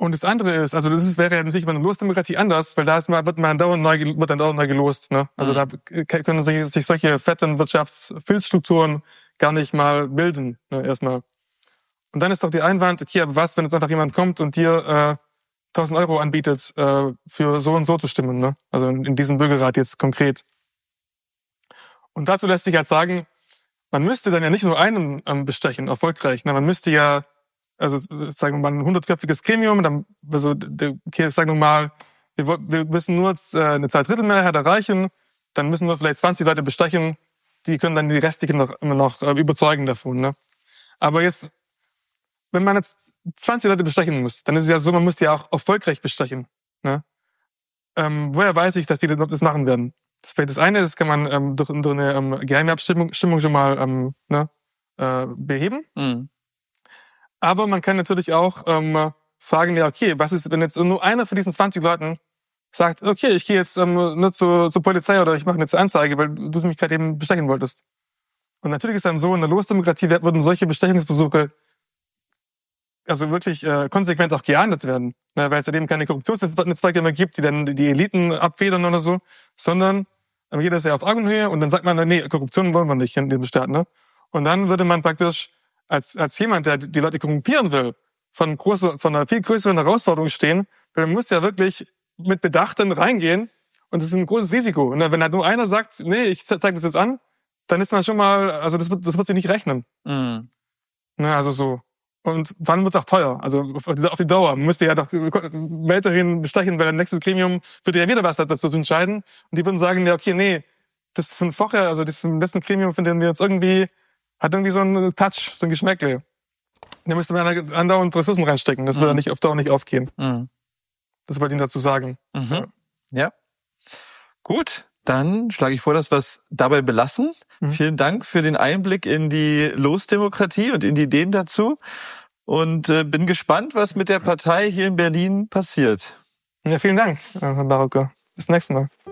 Und das andere ist, also wäre ja natürlich bei einer Losdemokratie anders, weil da wird dann dauernd neu gelost. Ne? Also da können sich solche fetten Wirtschaftsfilzstrukturen gar nicht mal bilden, ne, erstmal. Und dann ist doch die Einwand, okay, aber was, wenn jetzt einfach jemand kommt und dir 1.000 Euro anbietet, für so und so zu stimmen, ne? Also in diesem Bürgerrat jetzt konkret. Und dazu lässt sich halt sagen, man müsste dann ja nicht nur einen bestechen, erfolgreich. Ne? Man müsste ja, also sagen wir mal, ein 100-köpfiges Gremium, dann, also, okay, sagen wir mal, wir müssen nur eine 2/3 erreichen, dann müssen wir vielleicht 20 Leute bestechen, die können dann die restlichen noch überzeugen davon. Ne? Aber jetzt, wenn man jetzt 20 Leute bestechen muss, dann ist es ja so, man muss die auch erfolgreich bestechen. Ne? Woher weiß ich, dass die das machen werden? Das eine, das kann man durch eine geheime Abstimmung schon mal beheben. Mhm. Aber man kann natürlich auch fragen, ja, okay, was ist, wenn jetzt nur einer von diesen 20 Leuten sagt, okay, ich gehe jetzt nur zur Polizei oder ich mache jetzt eine Anzeige, weil du mich gerade eben bestechen wolltest. Und natürlich ist dann so, in der Losdemokratie würden solche Bestechungsversuche also wirklich konsequent auch geahndet werden, ne, weil es ja eben keine Korruptionsnetzwerke mehr gibt, die dann die Eliten abfedern oder so, sondern jeder ist ja auf Augenhöhe und dann sagt man, nee, Korruption wollen wir nicht in diesem Staat. Ne? Und dann würde man praktisch als jemand, der die Leute korrumpieren will, von einer viel größeren Herausforderung stehen, weil man muss ja wirklich mit Bedacht dann reingehen und das ist ein großes Risiko. Und wenn halt nur einer sagt, nee, ich zeige das jetzt an, dann ist man schon mal, also das wird sich nicht rechnen. Mhm. Ne, also so. Und vor allem wird es auch teuer, also auf die Dauer. Man müsste ja doch weiterhin bestechen, weil das nächste Gremium würde ja wieder was dazu entscheiden. Und die würden sagen, ja, okay, nee, das von vorher, also das vom letzten Gremium finden wir jetzt irgendwie, hat irgendwie so einen Touch, so ein Geschmäckle. Da müsste man andauernd Ressourcen reinstecken. Das würde auf Dauer nicht aufgehen. Mhm. Das wollte ich dazu sagen. Mhm. Ja. Gut. Dann schlage ich vor, dass wir es dabei belassen. Mhm. Vielen Dank für den Einblick in die Losdemokratie und in die Ideen dazu. Und bin gespannt, was mit der Partei hier in Berlin passiert. Ja, vielen Dank, Herr Barucker. Bis zum nächsten Mal.